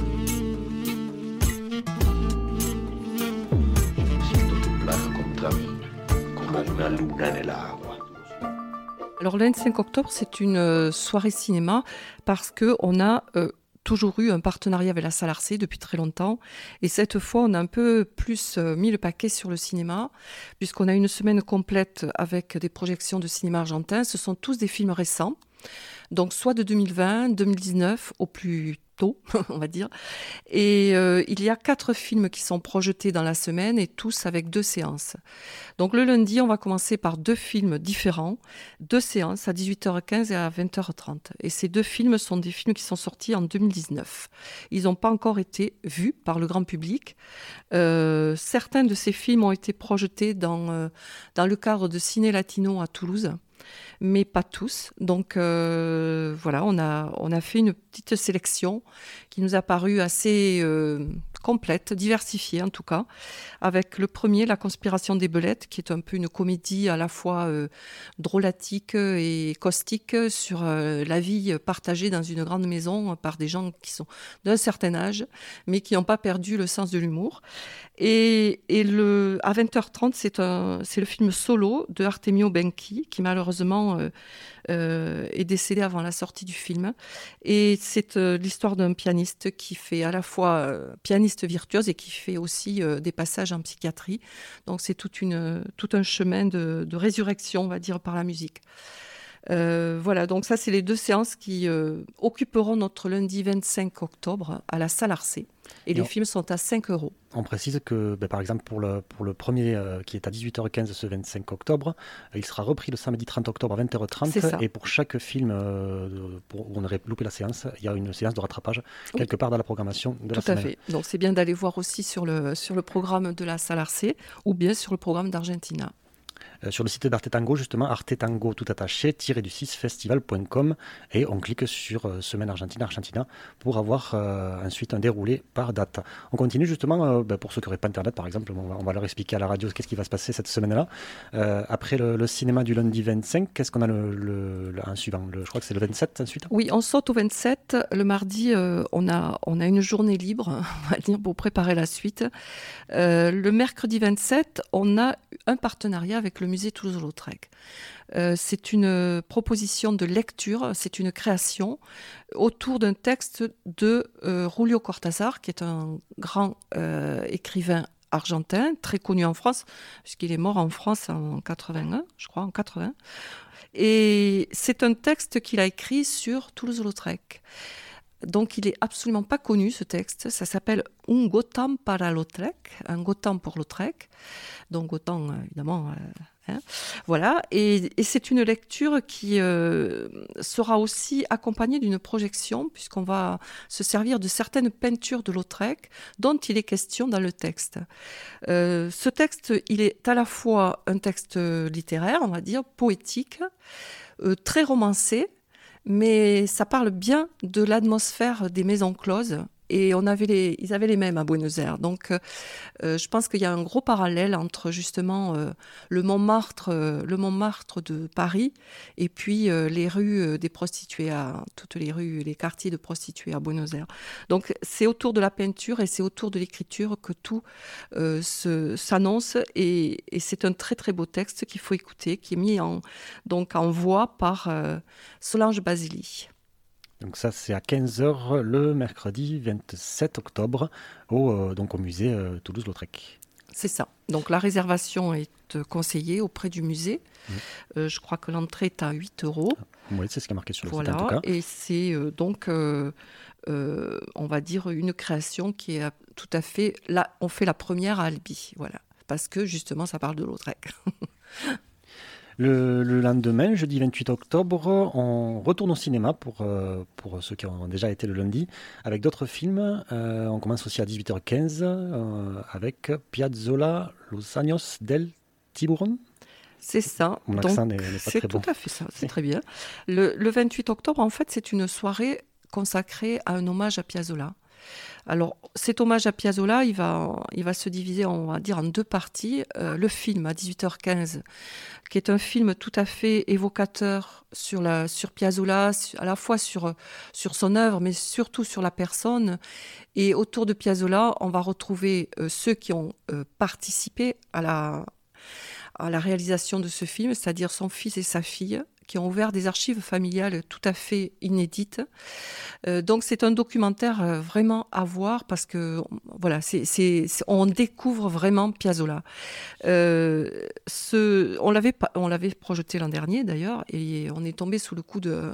Alors le vingt-cinq octobre, c'est une soirée cinéma parce qu'on a euh, toujours eu un partenariat avec la Salle Arcé depuis très longtemps. Et cette fois, on a un peu plus euh, mis le paquet sur le cinéma, puisqu'on a une semaine complète avec des projections de cinéma argentin. Ce sont tous des films récents, donc soit de deux mille vingt, deux mille dix-neuf au plus tôt, on va dire. Et euh, il y a quatre films qui sont projetés dans la semaine, et tous avec deux séances. Donc le lundi, on va commencer par deux films différents, deux séances à dix-huit heures quinze et à vingt heures trente. Et ces deux films sont des films qui sont sortis en deux mille dix-neuf. Ils n'ont pas encore été vus par le grand public. Euh, certains de ces films ont été projetés dans, euh, dans le cadre de Ciné Latino à Toulouse, mais pas tous. Donc euh, voilà, on a, on a fait une petite sélection qui nous a paru assez euh, complète, diversifiée en tout cas, avec le premier, La Conspiration des Belettes, qui est un peu une comédie à la fois euh, drôlatique et caustique sur euh, la vie partagée dans une grande maison par des gens qui sont d'un certain âge, mais qui n'ont pas perdu le sens de l'humour. Et, et le, à vingt heures trente, c'est, un, c'est le film Solo de Artemio Benchi, qui malheureusement euh, euh, est décédé avant la sortie du film. Et c'est euh, l'histoire d'un pianiste qui fait à la fois euh, pianiste virtuose et qui fait aussi euh, des passages en psychiatrie. Donc c'est toute une, tout un chemin de, de résurrection, on va dire, par la musique. Euh, voilà, donc ça, c'est les deux séances qui euh, occuperont notre lundi vingt-cinq octobre à la salle Arcé. Et, et les on, films sont à cinq euros. On précise que, ben, par exemple, pour le, pour le premier euh, qui est à dix-huit heures quinze ce vingt-cinq octobre, euh, il sera repris le samedi trente octobre à vingt heures trente. Et pour chaque film euh, pour, où on aurait loupé la séance, il y a une séance de rattrapage quelque oui. part dans la programmation de Tout la semaine. Tout à fait. Donc c'est bien d'aller voir aussi sur le, sur le programme de la salle Arcé ou bien sur le programme d'Argentina. Euh, sur le site d'Arte Tango, justement, artetango tout attaché, tiré du six festival point com, et on clique sur euh, Semaine Argentina, Argentina, pour avoir euh, ensuite un déroulé par date. On continue justement, euh, ben, pour ceux qui n'auraient pas Internet par exemple, on va, on va leur expliquer à la radio qu'est-ce qui va se passer cette semaine-là. Euh, après le, le cinéma du lundi vingt-cinq, qu'est-ce qu'on a le, le, le, un suivant le, Je crois que c'est le vingt-sept ensuite. Oui, on saute au vingt-sept. Le mardi, euh, on, a, on a une journée libre, on va dire, pour préparer la suite. Euh, le mercredi vingt-sept, on a un partenariat avec le musée Toulouse-Lautrec. Euh, c'est une proposition de lecture, c'est une création autour d'un texte de euh, Julio Cortázar, qui est un grand euh, écrivain argentin, très connu en France, puisqu'il est mort en France en quatre-vingt-un, je crois, en quatre-vingts. Et c'est un texte qu'il a écrit sur Toulouse-Lautrec. Donc il est absolument pas connu, ce texte. Ça s'appelle Un Gotham para Lautrec, un Gotham pour Lautrec. Donc Gotham, évidemment. Euh, hein. Voilà. Et, et c'est une lecture qui euh, sera aussi accompagnée d'une projection, puisqu'on va se servir de certaines peintures de Lautrec dont il est question dans le texte. Euh, ce texte, il est à la fois un texte littéraire, on va dire, poétique, euh, très romancé, mais ça parle bien de l'atmosphère des maisons closes. Et on avait les, ils avaient les mêmes à Buenos Aires. Donc, euh, je pense qu'il y a un gros parallèle entre justement euh, le Montmartre, euh, le Montmartre de Paris, et puis euh, les rues euh, des prostituées, à, toutes les rues, les quartiers de prostituées à Buenos Aires. Donc, c'est autour de la peinture et c'est autour de l'écriture que tout euh, se, s'annonce. Et, et c'est un très très beau texte qu'il faut écouter, qui est mis en, donc en voix par euh, Solange Basili. Donc ça, c'est à quinze heures le mercredi vingt-sept octobre au, euh, donc au musée euh, Toulouse-Lautrec. C'est ça. Donc la réservation est conseillée auprès du musée. Mmh. Euh, je crois que l'entrée est à huit euros. Oui, c'est ce qui est marqué sur le voilà. site en tout cas. Et c'est euh, donc, euh, euh, on va dire, une création qui est tout à fait... Là, on fait la première à Albi, voilà. Parce que justement, ça parle de Lautrec. Le, le lendemain, jeudi vingt-huit octobre, on retourne au cinéma pour, euh, pour ceux qui ont déjà été le lundi, avec d'autres films. Euh, on commence aussi à dix-huit heures quinze euh, avec Piazzolla, Los Años del Tiburón. C'est ça. Mon accent n'est, n'est pas c'est très bon. C'est tout à fait ça, c'est très bien. Le, le vingt-huit octobre, en fait, c'est une soirée consacrée à un hommage à Piazzolla. Alors, cet hommage à Piazzolla, il va, il va se diviser, on va dire, en deux parties. Euh, le film, à dix-huit heures quinze, qui est un film tout à fait évocateur sur, la, sur Piazzolla, à la fois sur, sur son œuvre, mais surtout sur la personne. Et autour de Piazzolla, on va retrouver euh, ceux qui ont euh, participé à la, à la réalisation de ce film, c'est-à-dire son fils et sa fille, qui ont ouvert des archives familiales tout à fait inédites. Euh, donc c'est un documentaire euh, vraiment à voir parce que voilà, c'est, c'est, c'est, on découvre vraiment Piazzolla. Euh, ce, on l'avait on l'avait projeté l'an dernier d'ailleurs et on est tombé sous le coup de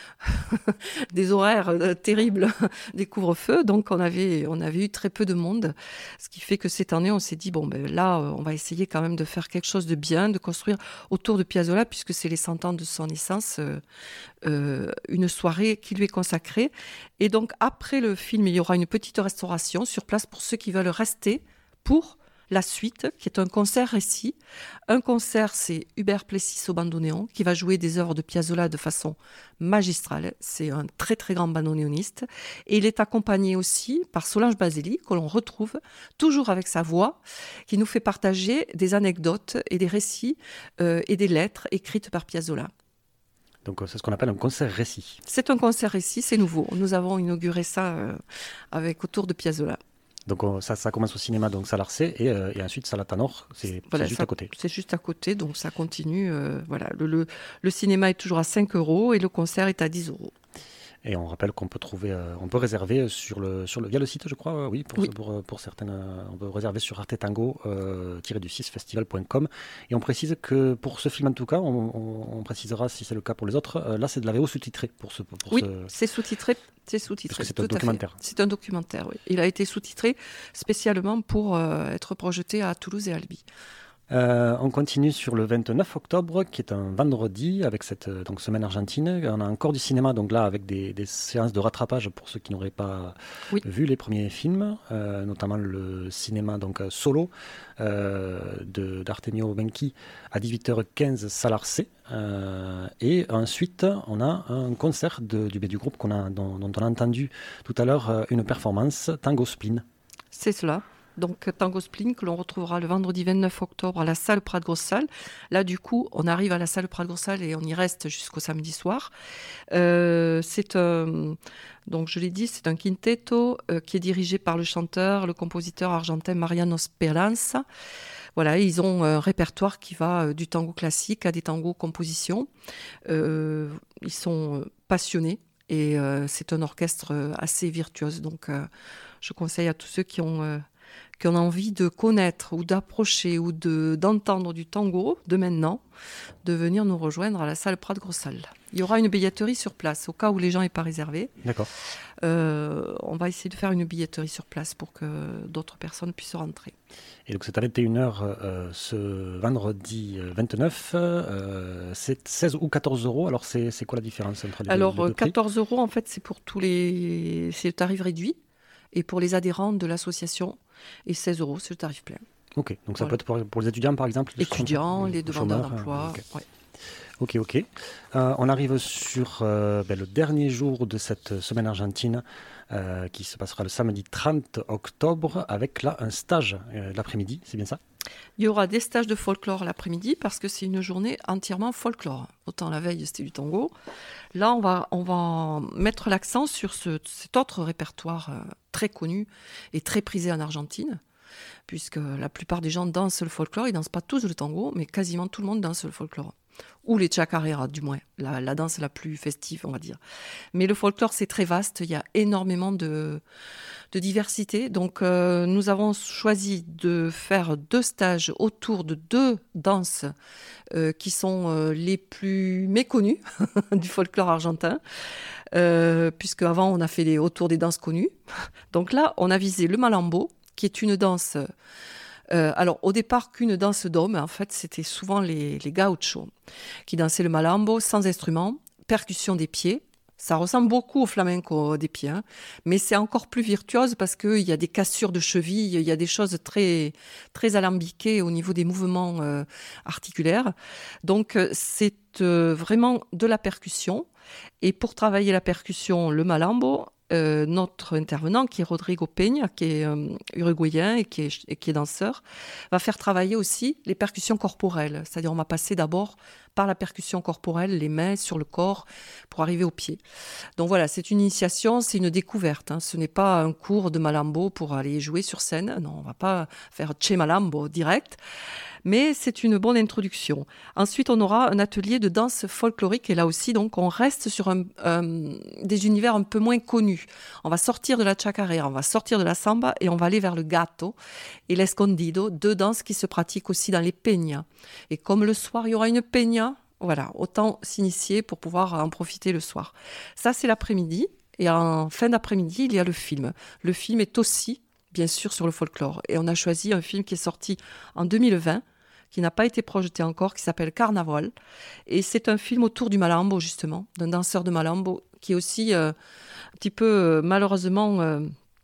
des horaires euh, terribles des couvre-feux, donc on avait on avait eu très peu de monde, ce qui fait que cette année on s'est dit bon ben là on va essayer quand même de faire quelque chose de bien, de construire autour de Piazzolla puisque c'est les cent ans de son naissance, euh, euh, une soirée qui lui est consacrée. Et donc après le film, il y aura une petite restauration sur place pour ceux qui veulent rester pour la suite, qui est un concert récit. Un concert, c'est Hubert Plessis au bandoneon, qui va jouer des œuvres de Piazzolla de façon magistrale. C'est un très très grand bandoneoniste. Et il est accompagné aussi par Solange Basili, que l'on retrouve toujours avec sa voix, qui nous fait partager des anecdotes et des récits euh, et des lettres écrites par Piazzolla. Donc c'est ce qu'on appelle un concert récit. C'est un concert récit, c'est nouveau. Nous avons inauguré ça euh, avec autour de Piazzolla. Donc on, ça, ça commence au cinéma, donc salle Arcé, et, euh, et ensuite salle Tanor, c'est, voilà, c'est juste ça, à côté. C'est juste à côté, donc ça continue. Euh, voilà, le, le, le cinéma est toujours à cinq euros et le concert est à dix euros. Et on rappelle qu'on peut trouver, euh, on peut réserver sur le, sur le, via le site, je crois, euh, oui, pour, Oui. pour, pour certaines, euh, on peut réserver sur artetango du six festival point com. Et on précise que pour ce film en tout cas, on, on, on précisera si c'est le cas pour les autres, euh, là c'est de la V O sous-titrée pour ce. Pour oui, ce... c'est sous-titré, c'est sous-titré. Parce que c'est un documentaire. C'est un documentaire, oui. Il a été sous-titré spécialement pour euh, être projeté à Toulouse et Albi. Euh, on continue sur le vingt-neuf octobre, qui est un vendredi, avec cette donc, semaine argentine. On a encore du cinéma, donc là, avec des, des séances de rattrapage pour ceux qui n'auraient pas oui. vu les premiers films, euh, notamment le cinéma donc, solo euh, de, d'Artemio Benchi à dix-huit heures quinze, Salarcé. Euh, et ensuite, on a un concert de, du, du groupe qu'on a, dont, dont on a entendu tout à l'heure une performance, Tango Spleen. C'est cela. Donc Tango Spleen que l'on retrouvera le vendredi vingt-neuf octobre à la salle Prat-Grosse-Salle. Là du coup on arrive à la salle Prat-Grosse-Salle et on y reste jusqu'au samedi soir. Euh, c'est un, donc je l'ai dit, c'est un quintetto euh, qui est dirigé par le chanteur, le compositeur argentin Mariano Speranza. Voilà, ils ont un répertoire qui va du tango classique à des tangos compositions. Euh, ils sont passionnés et euh, c'est un orchestre assez virtuose. Donc euh, je conseille à tous ceux qui ont euh, qui ont envie de connaître ou d'approcher ou de, d'entendre du tango de maintenant, de venir nous rejoindre à la salle Prat-Grosse-Salle. Il y aura une billetterie sur place, au cas où les gens n'aient pas réservé. D'accord. Euh, on va essayer de faire une billetterie sur place pour que d'autres personnes puissent rentrer. Et donc c'est à vingt et une heures euh, ce vendredi vingt-neuf, euh, c'est seize ou quatorze euros. Alors c'est, c'est quoi la différence entre les Alors, deux, les deux prix ? quatorze euros, en fait, c'est pour tous les... c'est le tarif réduit. Et pour les adhérents de l'association, et seize euros, c'est le tarif plein. Ok, donc ça voilà. peut être pour, pour les étudiants par exemple. Étudiants, les, les demandeurs chômeurs, d'emploi. Okay. Ouais. Ok, ok. Euh, on arrive sur euh, ben, le dernier jour de cette semaine argentine euh, qui se passera le samedi trente octobre avec là un stage euh, l'après-midi, c'est bien ça ? Il y aura des stages de folklore l'après-midi parce que c'est une journée entièrement folklore. Autant la veille c'était du tango. Là on va, on va mettre l'accent sur ce, cet autre répertoire euh, très connu et très prisé en Argentine, puisque la plupart des gens dansent le folklore. Ils ne dansent pas tous le tango, mais quasiment tout le monde danse le folklore. Ou les chacareras, du moins, la, la danse la plus festive, on va dire. Mais le folklore, c'est très vaste, il y a énormément de, de diversité. Donc, euh, nous avons choisi de faire deux stages autour de deux danses euh, qui sont euh, les plus méconnues du folklore argentin, euh, puisque avant on a fait les, autour des danses connues. Donc là, on a visé le malambo, qui est une danse... Euh, alors, au départ, qu'une danse d'hommes, en fait, c'était souvent les, les gauchos qui dansaient le malambo sans instrument, percussion des pieds. Ça ressemble beaucoup au flamenco des pieds, hein, mais c'est encore plus virtuose parce qu'il y a des cassures de chevilles, il y a des choses très, très alambiquées au niveau des mouvements euh, articulaires. Donc, c'est euh, vraiment de la percussion. Et pour travailler la percussion, le malambo, Euh, notre intervenant, qui est Rodrigo Peña, qui est euh, uruguayen et qui est, et qui est danseur, va faire travailler aussi les percussions corporelles. C'est-à-dire on va passer d'abord par la percussion corporelle, les mains sur le corps, pour arriver aux pieds. Donc voilà, c'est une initiation, c'est une découverte. Hein. Ce n'est pas un cours de malambo pour aller jouer sur scène. Non, on ne va pas faire Che Malambo direct. Mais c'est une bonne introduction. Ensuite, on aura un atelier de danse folklorique. Et là aussi, donc, on reste sur un, euh, des univers un peu moins connus. On va sortir de la chacarera, on va sortir de la samba et on va aller vers le gato et l'escondido, deux danses qui se pratiquent aussi dans les peñas. Et comme le soir, il y aura une peña, voilà, autant s'initier pour pouvoir en profiter le soir. Ça, c'est l'après-midi. Et en fin d'après-midi, il y a le film. Le film est aussi, bien sûr, sur le folklore. Et on a choisi un film qui est sorti en deux mille vingt, qui n'a pas été projeté encore, qui s'appelle Carnaval. Et c'est un film autour du malambo, justement, d'un danseur de malambo, qui est aussi euh, un petit peu, euh, malheureusement, euh,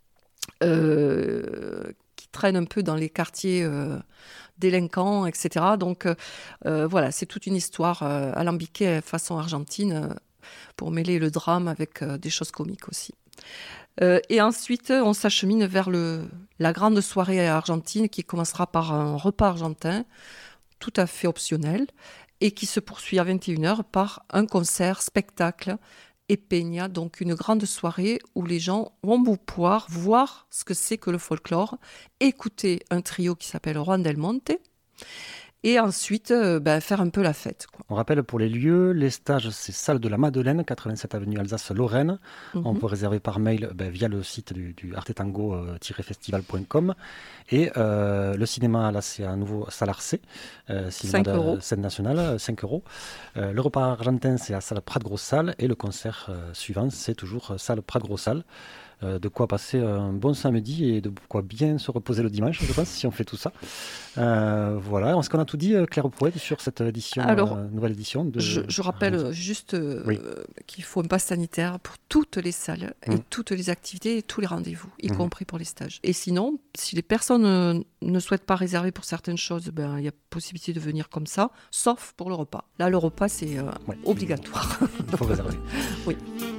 euh, qui traîne un peu dans les quartiers euh, délinquants, et cetera. Donc, euh, voilà, c'est toute une histoire euh, alambiquée façon argentine, euh, pour mêler le drame avec euh, des choses comiques aussi. Euh, et ensuite, on s'achemine vers le, la grande soirée argentine qui commencera par un repas argentin tout à fait optionnel et qui se poursuit à vingt et une heures par un concert, spectacle et peña, donc une grande soirée où les gens vont pouvoir voir ce que c'est que le folklore, écouter un trio qui s'appelle Juan del Monte et ensuite euh, ben, faire un peu la fête, quoi. On rappelle pour les lieux, les stages, c'est Salle de la Madeleine, quatre-vingt-sept avenue Alsace-Lorraine. Mm-hmm. On peut réserver par mail ben, via le site du, du artetango tiret festival point com. Et euh, le cinéma, là, c'est à nouveau Salle Arcet, euh, cinéma de scène nationale, cinq euros. Euh, le repas argentin, c'est à Salle Prat-Gros-Salle. Et le concert euh, suivant, c'est toujours Salle Prat-Gros-Salle. Euh, de quoi passer un bon samedi et de quoi bien se reposer le dimanche, je pense, si on fait tout ça. Euh, voilà, est-ce qu'on a tout dit, Claire Prouet, sur cette édition, Alors, euh, nouvelle édition de... je, je rappelle euh, juste euh, oui. qu'il faut un pass sanitaire pour toutes les salles mmh. et toutes les activités et tous les rendez-vous, y mmh. compris pour les stages. Et sinon, si les personnes euh, ne souhaitent pas réserver pour certaines choses, ben, y a possibilité de venir comme ça, sauf pour le repas. Là, le repas, c'est euh, ouais. obligatoire. Il faut réserver. Oui.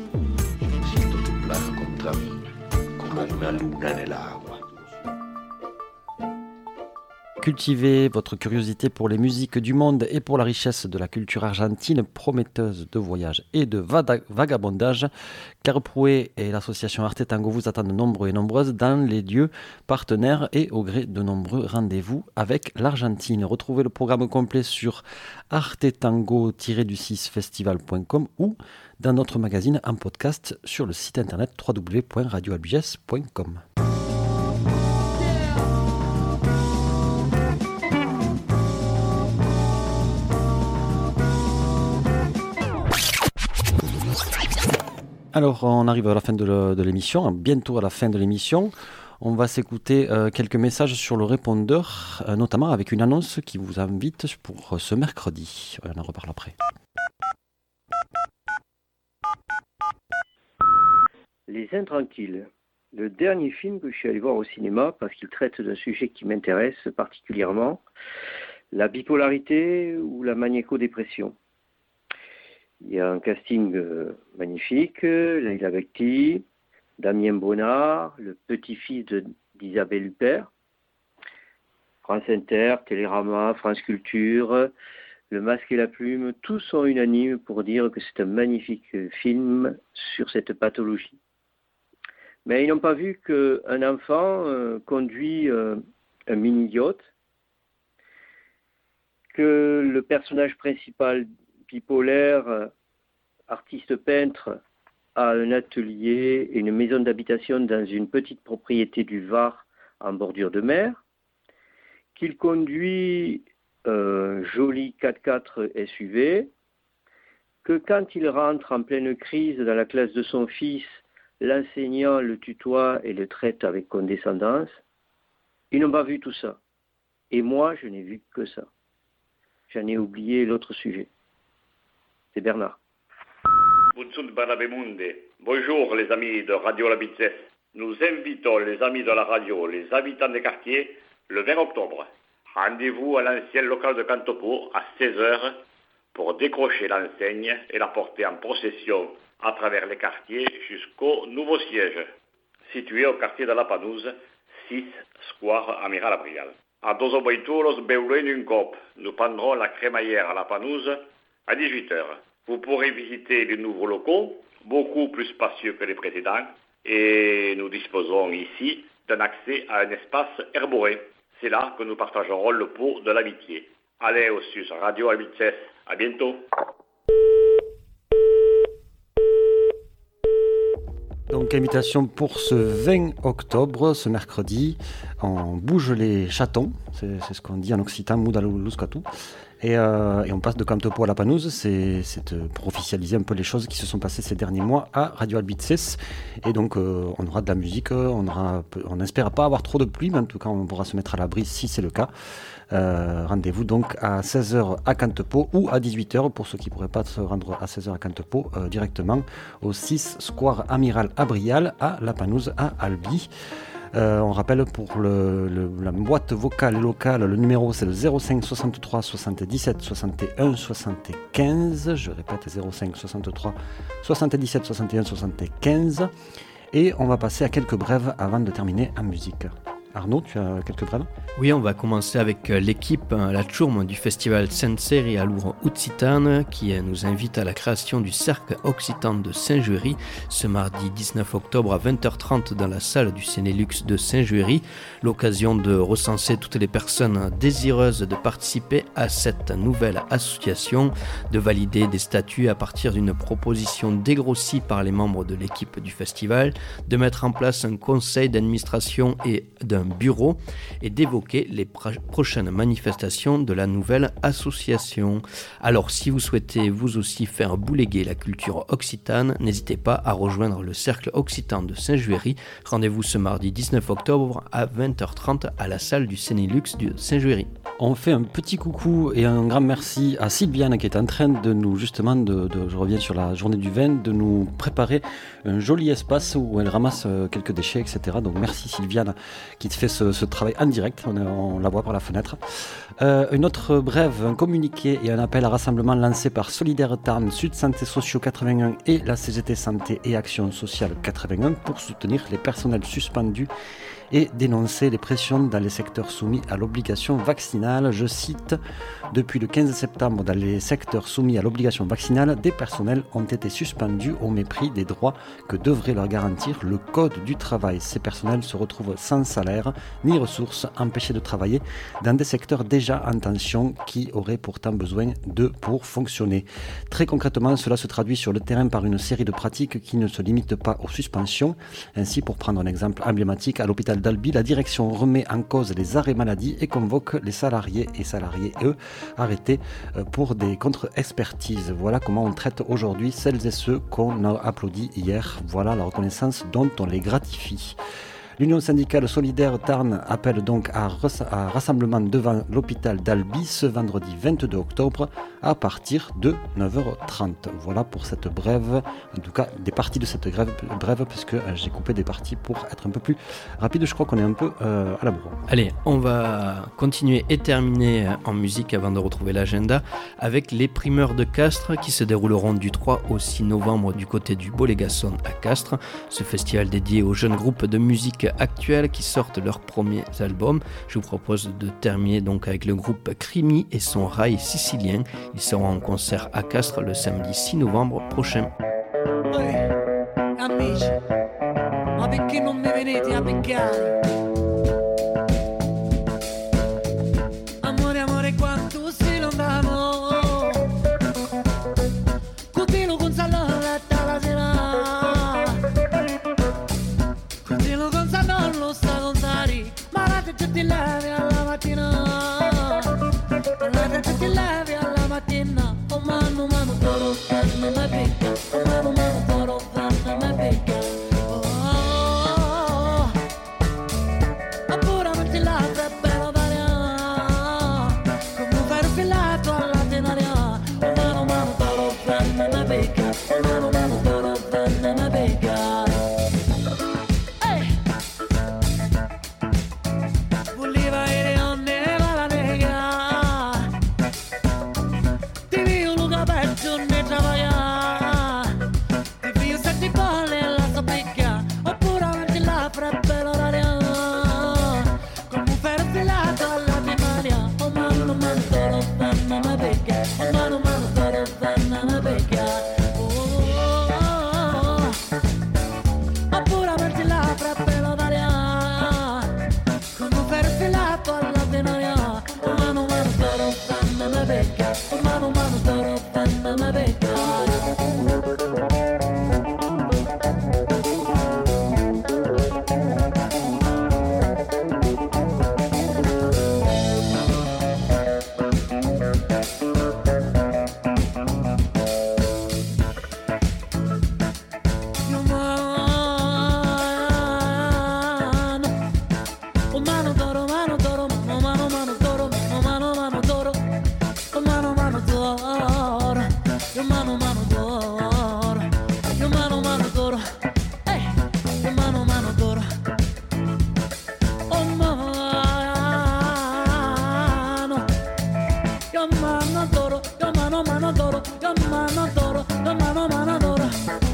Cultivez votre curiosité pour les musiques du monde et pour la richesse de la culture argentine, prometteuse de voyage et de vagabondage. Claire Prouet et l'association Arte Tango vous attendent nombreux et nombreuses dans les lieux partenaires et au gré de nombreux rendez-vous avec l'Argentine. Retrouvez le programme complet sur artetango tiret six festival point com ou dans notre magazine en podcast sur le site internet w w w point radio albiges point com. Alors, on arrive à la fin de, le, de l'émission, bientôt à la fin de l'émission. On va s'écouter euh, quelques messages sur le répondeur, euh, notamment avec une annonce qui vous invite pour ce mercredi. On en reparle après. Les Intranquilles, le dernier film que je suis allé voir au cinéma parce qu'il traite d'un sujet qui m'intéresse particulièrement, la bipolarité ou la maniaco-dépression. Il y a un casting euh, magnifique, Leila Bekti, Damien Bonnard, le petit-fils de, d'Isabelle Huppert, France Inter, Télérama, France Culture, Le Masque et la Plume, tous sont unanimes pour dire que c'est un magnifique film sur cette pathologie. Mais ils n'ont pas vu qu'un enfant euh, conduit euh, un mini-yacht, que le personnage principal bipolaire, euh, artiste peintre, a un atelier et une maison d'habitation dans une petite propriété du Var en bordure de mer, qu'il conduit un joli quatre-quatre S U V, que quand il rentre en pleine crise dans la classe de son fils, l'enseignant le tutoie et le traite avec condescendance. Ils n'ont pas vu tout ça. Et moi, je n'ai vu que ça. J'en ai oublié l'autre sujet. C'est Bernard. Bonjour les amis de Radio La Bitses. Nous invitons les amis de la radio, les habitants des quartiers, le vingt octobre. Rendez-vous à l'ancien local de Cantopo à seize heures pour décrocher l'enseigne et la porter en procession à travers les quartiers jusqu'au nouveau siège, situé au quartier de la Panouse, six Square Amiral Abrial. À dos oboituros beurem une cope. Nous prendrons la crémaillère à la Panouse à dix-huit heures. Vous pourrez visiter les nouveaux locaux, beaucoup plus spacieux que les précédents, et nous disposons ici d'un accès à un espace herboré. C'est là que nous partagerons le pot de l'amitié. Allez au sus Radio Albices. À bientôt. Donc, invitation pour ce vingt octobre, ce mercredi. On bouge les chatons, c'est, c'est ce qu'on dit en occitan, Mudaluskatu. Et, euh, et on passe de Cantopo à la Panouse, c'est, c'est pour officialiser un peu les choses qui se sont passées ces derniers mois à Radio Albices. Et donc euh, on aura de la musique, on aura, on n'espère pas avoir trop de pluie, mais en tout cas on pourra se mettre à l'abri si c'est le cas. Euh, rendez-vous donc à seize heures à Cantopo ou à dix-huit heures pour ceux qui ne pourraient pas se rendre à seize heures à Cantopo, euh, directement au six Square Amiral Abrial à la Panouse à Albi. Euh, on rappelle pour le, le, la boîte vocale locale, le numéro c'est le zéro cinq soixante-trois soixante-dix-sept soixante et un soixante-quinze. Je répète, zéro cinq soixante-trois soixante-dix-sept soixante et un soixante-quinze. Et on va passer à quelques brèves avant de terminer en musique. Arnaud, tu as quelques brèves? Oui, on va commencer avec l'équipe, la Ciurme du festival Senseri à Lourdes Occitane, qui nous invite à la création du Cercle Occitan de Saint-Juéry ce mardi dix-neuf octobre à vingt heures trente dans la salle du Sénélux de Saint-Juéry. L'occasion de recenser toutes les personnes désireuses de participer à cette nouvelle association, de valider des statuts à partir d'une proposition dégrossie par les membres de l'équipe du festival, de mettre en place un conseil d'administration et d'un bureau et d'évoquer les pra- prochaines manifestations de la nouvelle association. Alors si vous souhaitez vous aussi faire bouléguer la culture occitane, n'hésitez pas à rejoindre le Cercle Occitan de Saint-Juéry. Rendez-vous ce mardi dix-neuf octobre à vingt heures trente à la salle du Sénélux de Saint-Juéry. On fait un petit coucou et un grand merci à Sylviane qui est en train de nous, justement, de, de, je reviens sur la journée du vin, de nous préparer un joli espace où elle ramasse quelques déchets, et cetera. Donc merci Sylviane qui te fait ce, ce travail en direct, on, on la voit par la fenêtre. Euh, une autre brève, un communiqué et un appel à rassemblement lancé par Solidaire Tarn, Sud Santé Sociaux quatre-vingt-un et la C G T Santé et Action Sociale quatre-vingt-un pour soutenir les personnels suspendus et dénoncer les pressions dans les secteurs soumis à l'obligation vaccinale. Je cite, « Depuis le quinze septembre, dans les secteurs soumis à l'obligation vaccinale, des personnels ont été suspendus au mépris des droits que devrait leur garantir le Code du travail. Ces personnels se retrouvent sans salaire ni ressources, empêchés de travailler dans des secteurs déjà en tension qui auraient pourtant besoin d'eux pour fonctionner. » Très concrètement, cela se traduit sur le terrain par une série de pratiques qui ne se limitent pas aux suspensions. Ainsi, pour prendre un exemple emblématique, à l'hôpital d'Albi, la direction remet en cause les arrêts maladie et convoque les salariés et salariés, eux, arrêtés pour des contre-expertises. Voilà comment on traite aujourd'hui celles et ceux qu'on a applaudis hier. Voilà la reconnaissance dont on les gratifie. L'Union syndicale solidaire Tarn appelle donc à, à rassemblement devant l'hôpital d'Albi ce vendredi vingt-deux octobre à partir de neuf heures trente. Voilà pour cette brève, en tout cas des parties de cette grève, brève, parce que j'ai coupé des parties pour être un peu plus rapide. Je crois qu'on est un peu euh, à la bourre. Allez, on va continuer et terminer en musique avant de retrouver l'agenda avec les primeurs de Castres qui se dérouleront du trois au six novembre du côté du Bolégason à Castres. Ce festival dédié aux jeunes groupes de musique actuels qui sortent leurs premiers albums. Je vous propose de terminer donc avec le groupe Crimi et son rail sicilien. Ils seront en concert à Castres le samedi six novembre prochain. Hey, amici, ma perché non mi venite a beccare? Amore, amore, quanto sei lontano, continuo con salata la sera. Non sta con Sari, ma la te ti levi alla mattina, la te ti levi alla mattina. Oh mano mano toro, fanno me picca, oh mano mano toro, fanno me picca. Oh, oh, oh, oh. Puramente la è bella d'aria, come un ferro filato alla tenaria. Oh mano mano toro, fanno me picca, oh mano mano toro, fanno me picca.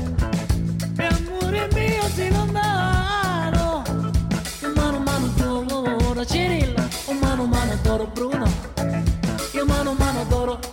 Mano, mano, adoro Bruno. Io mano a mano adoro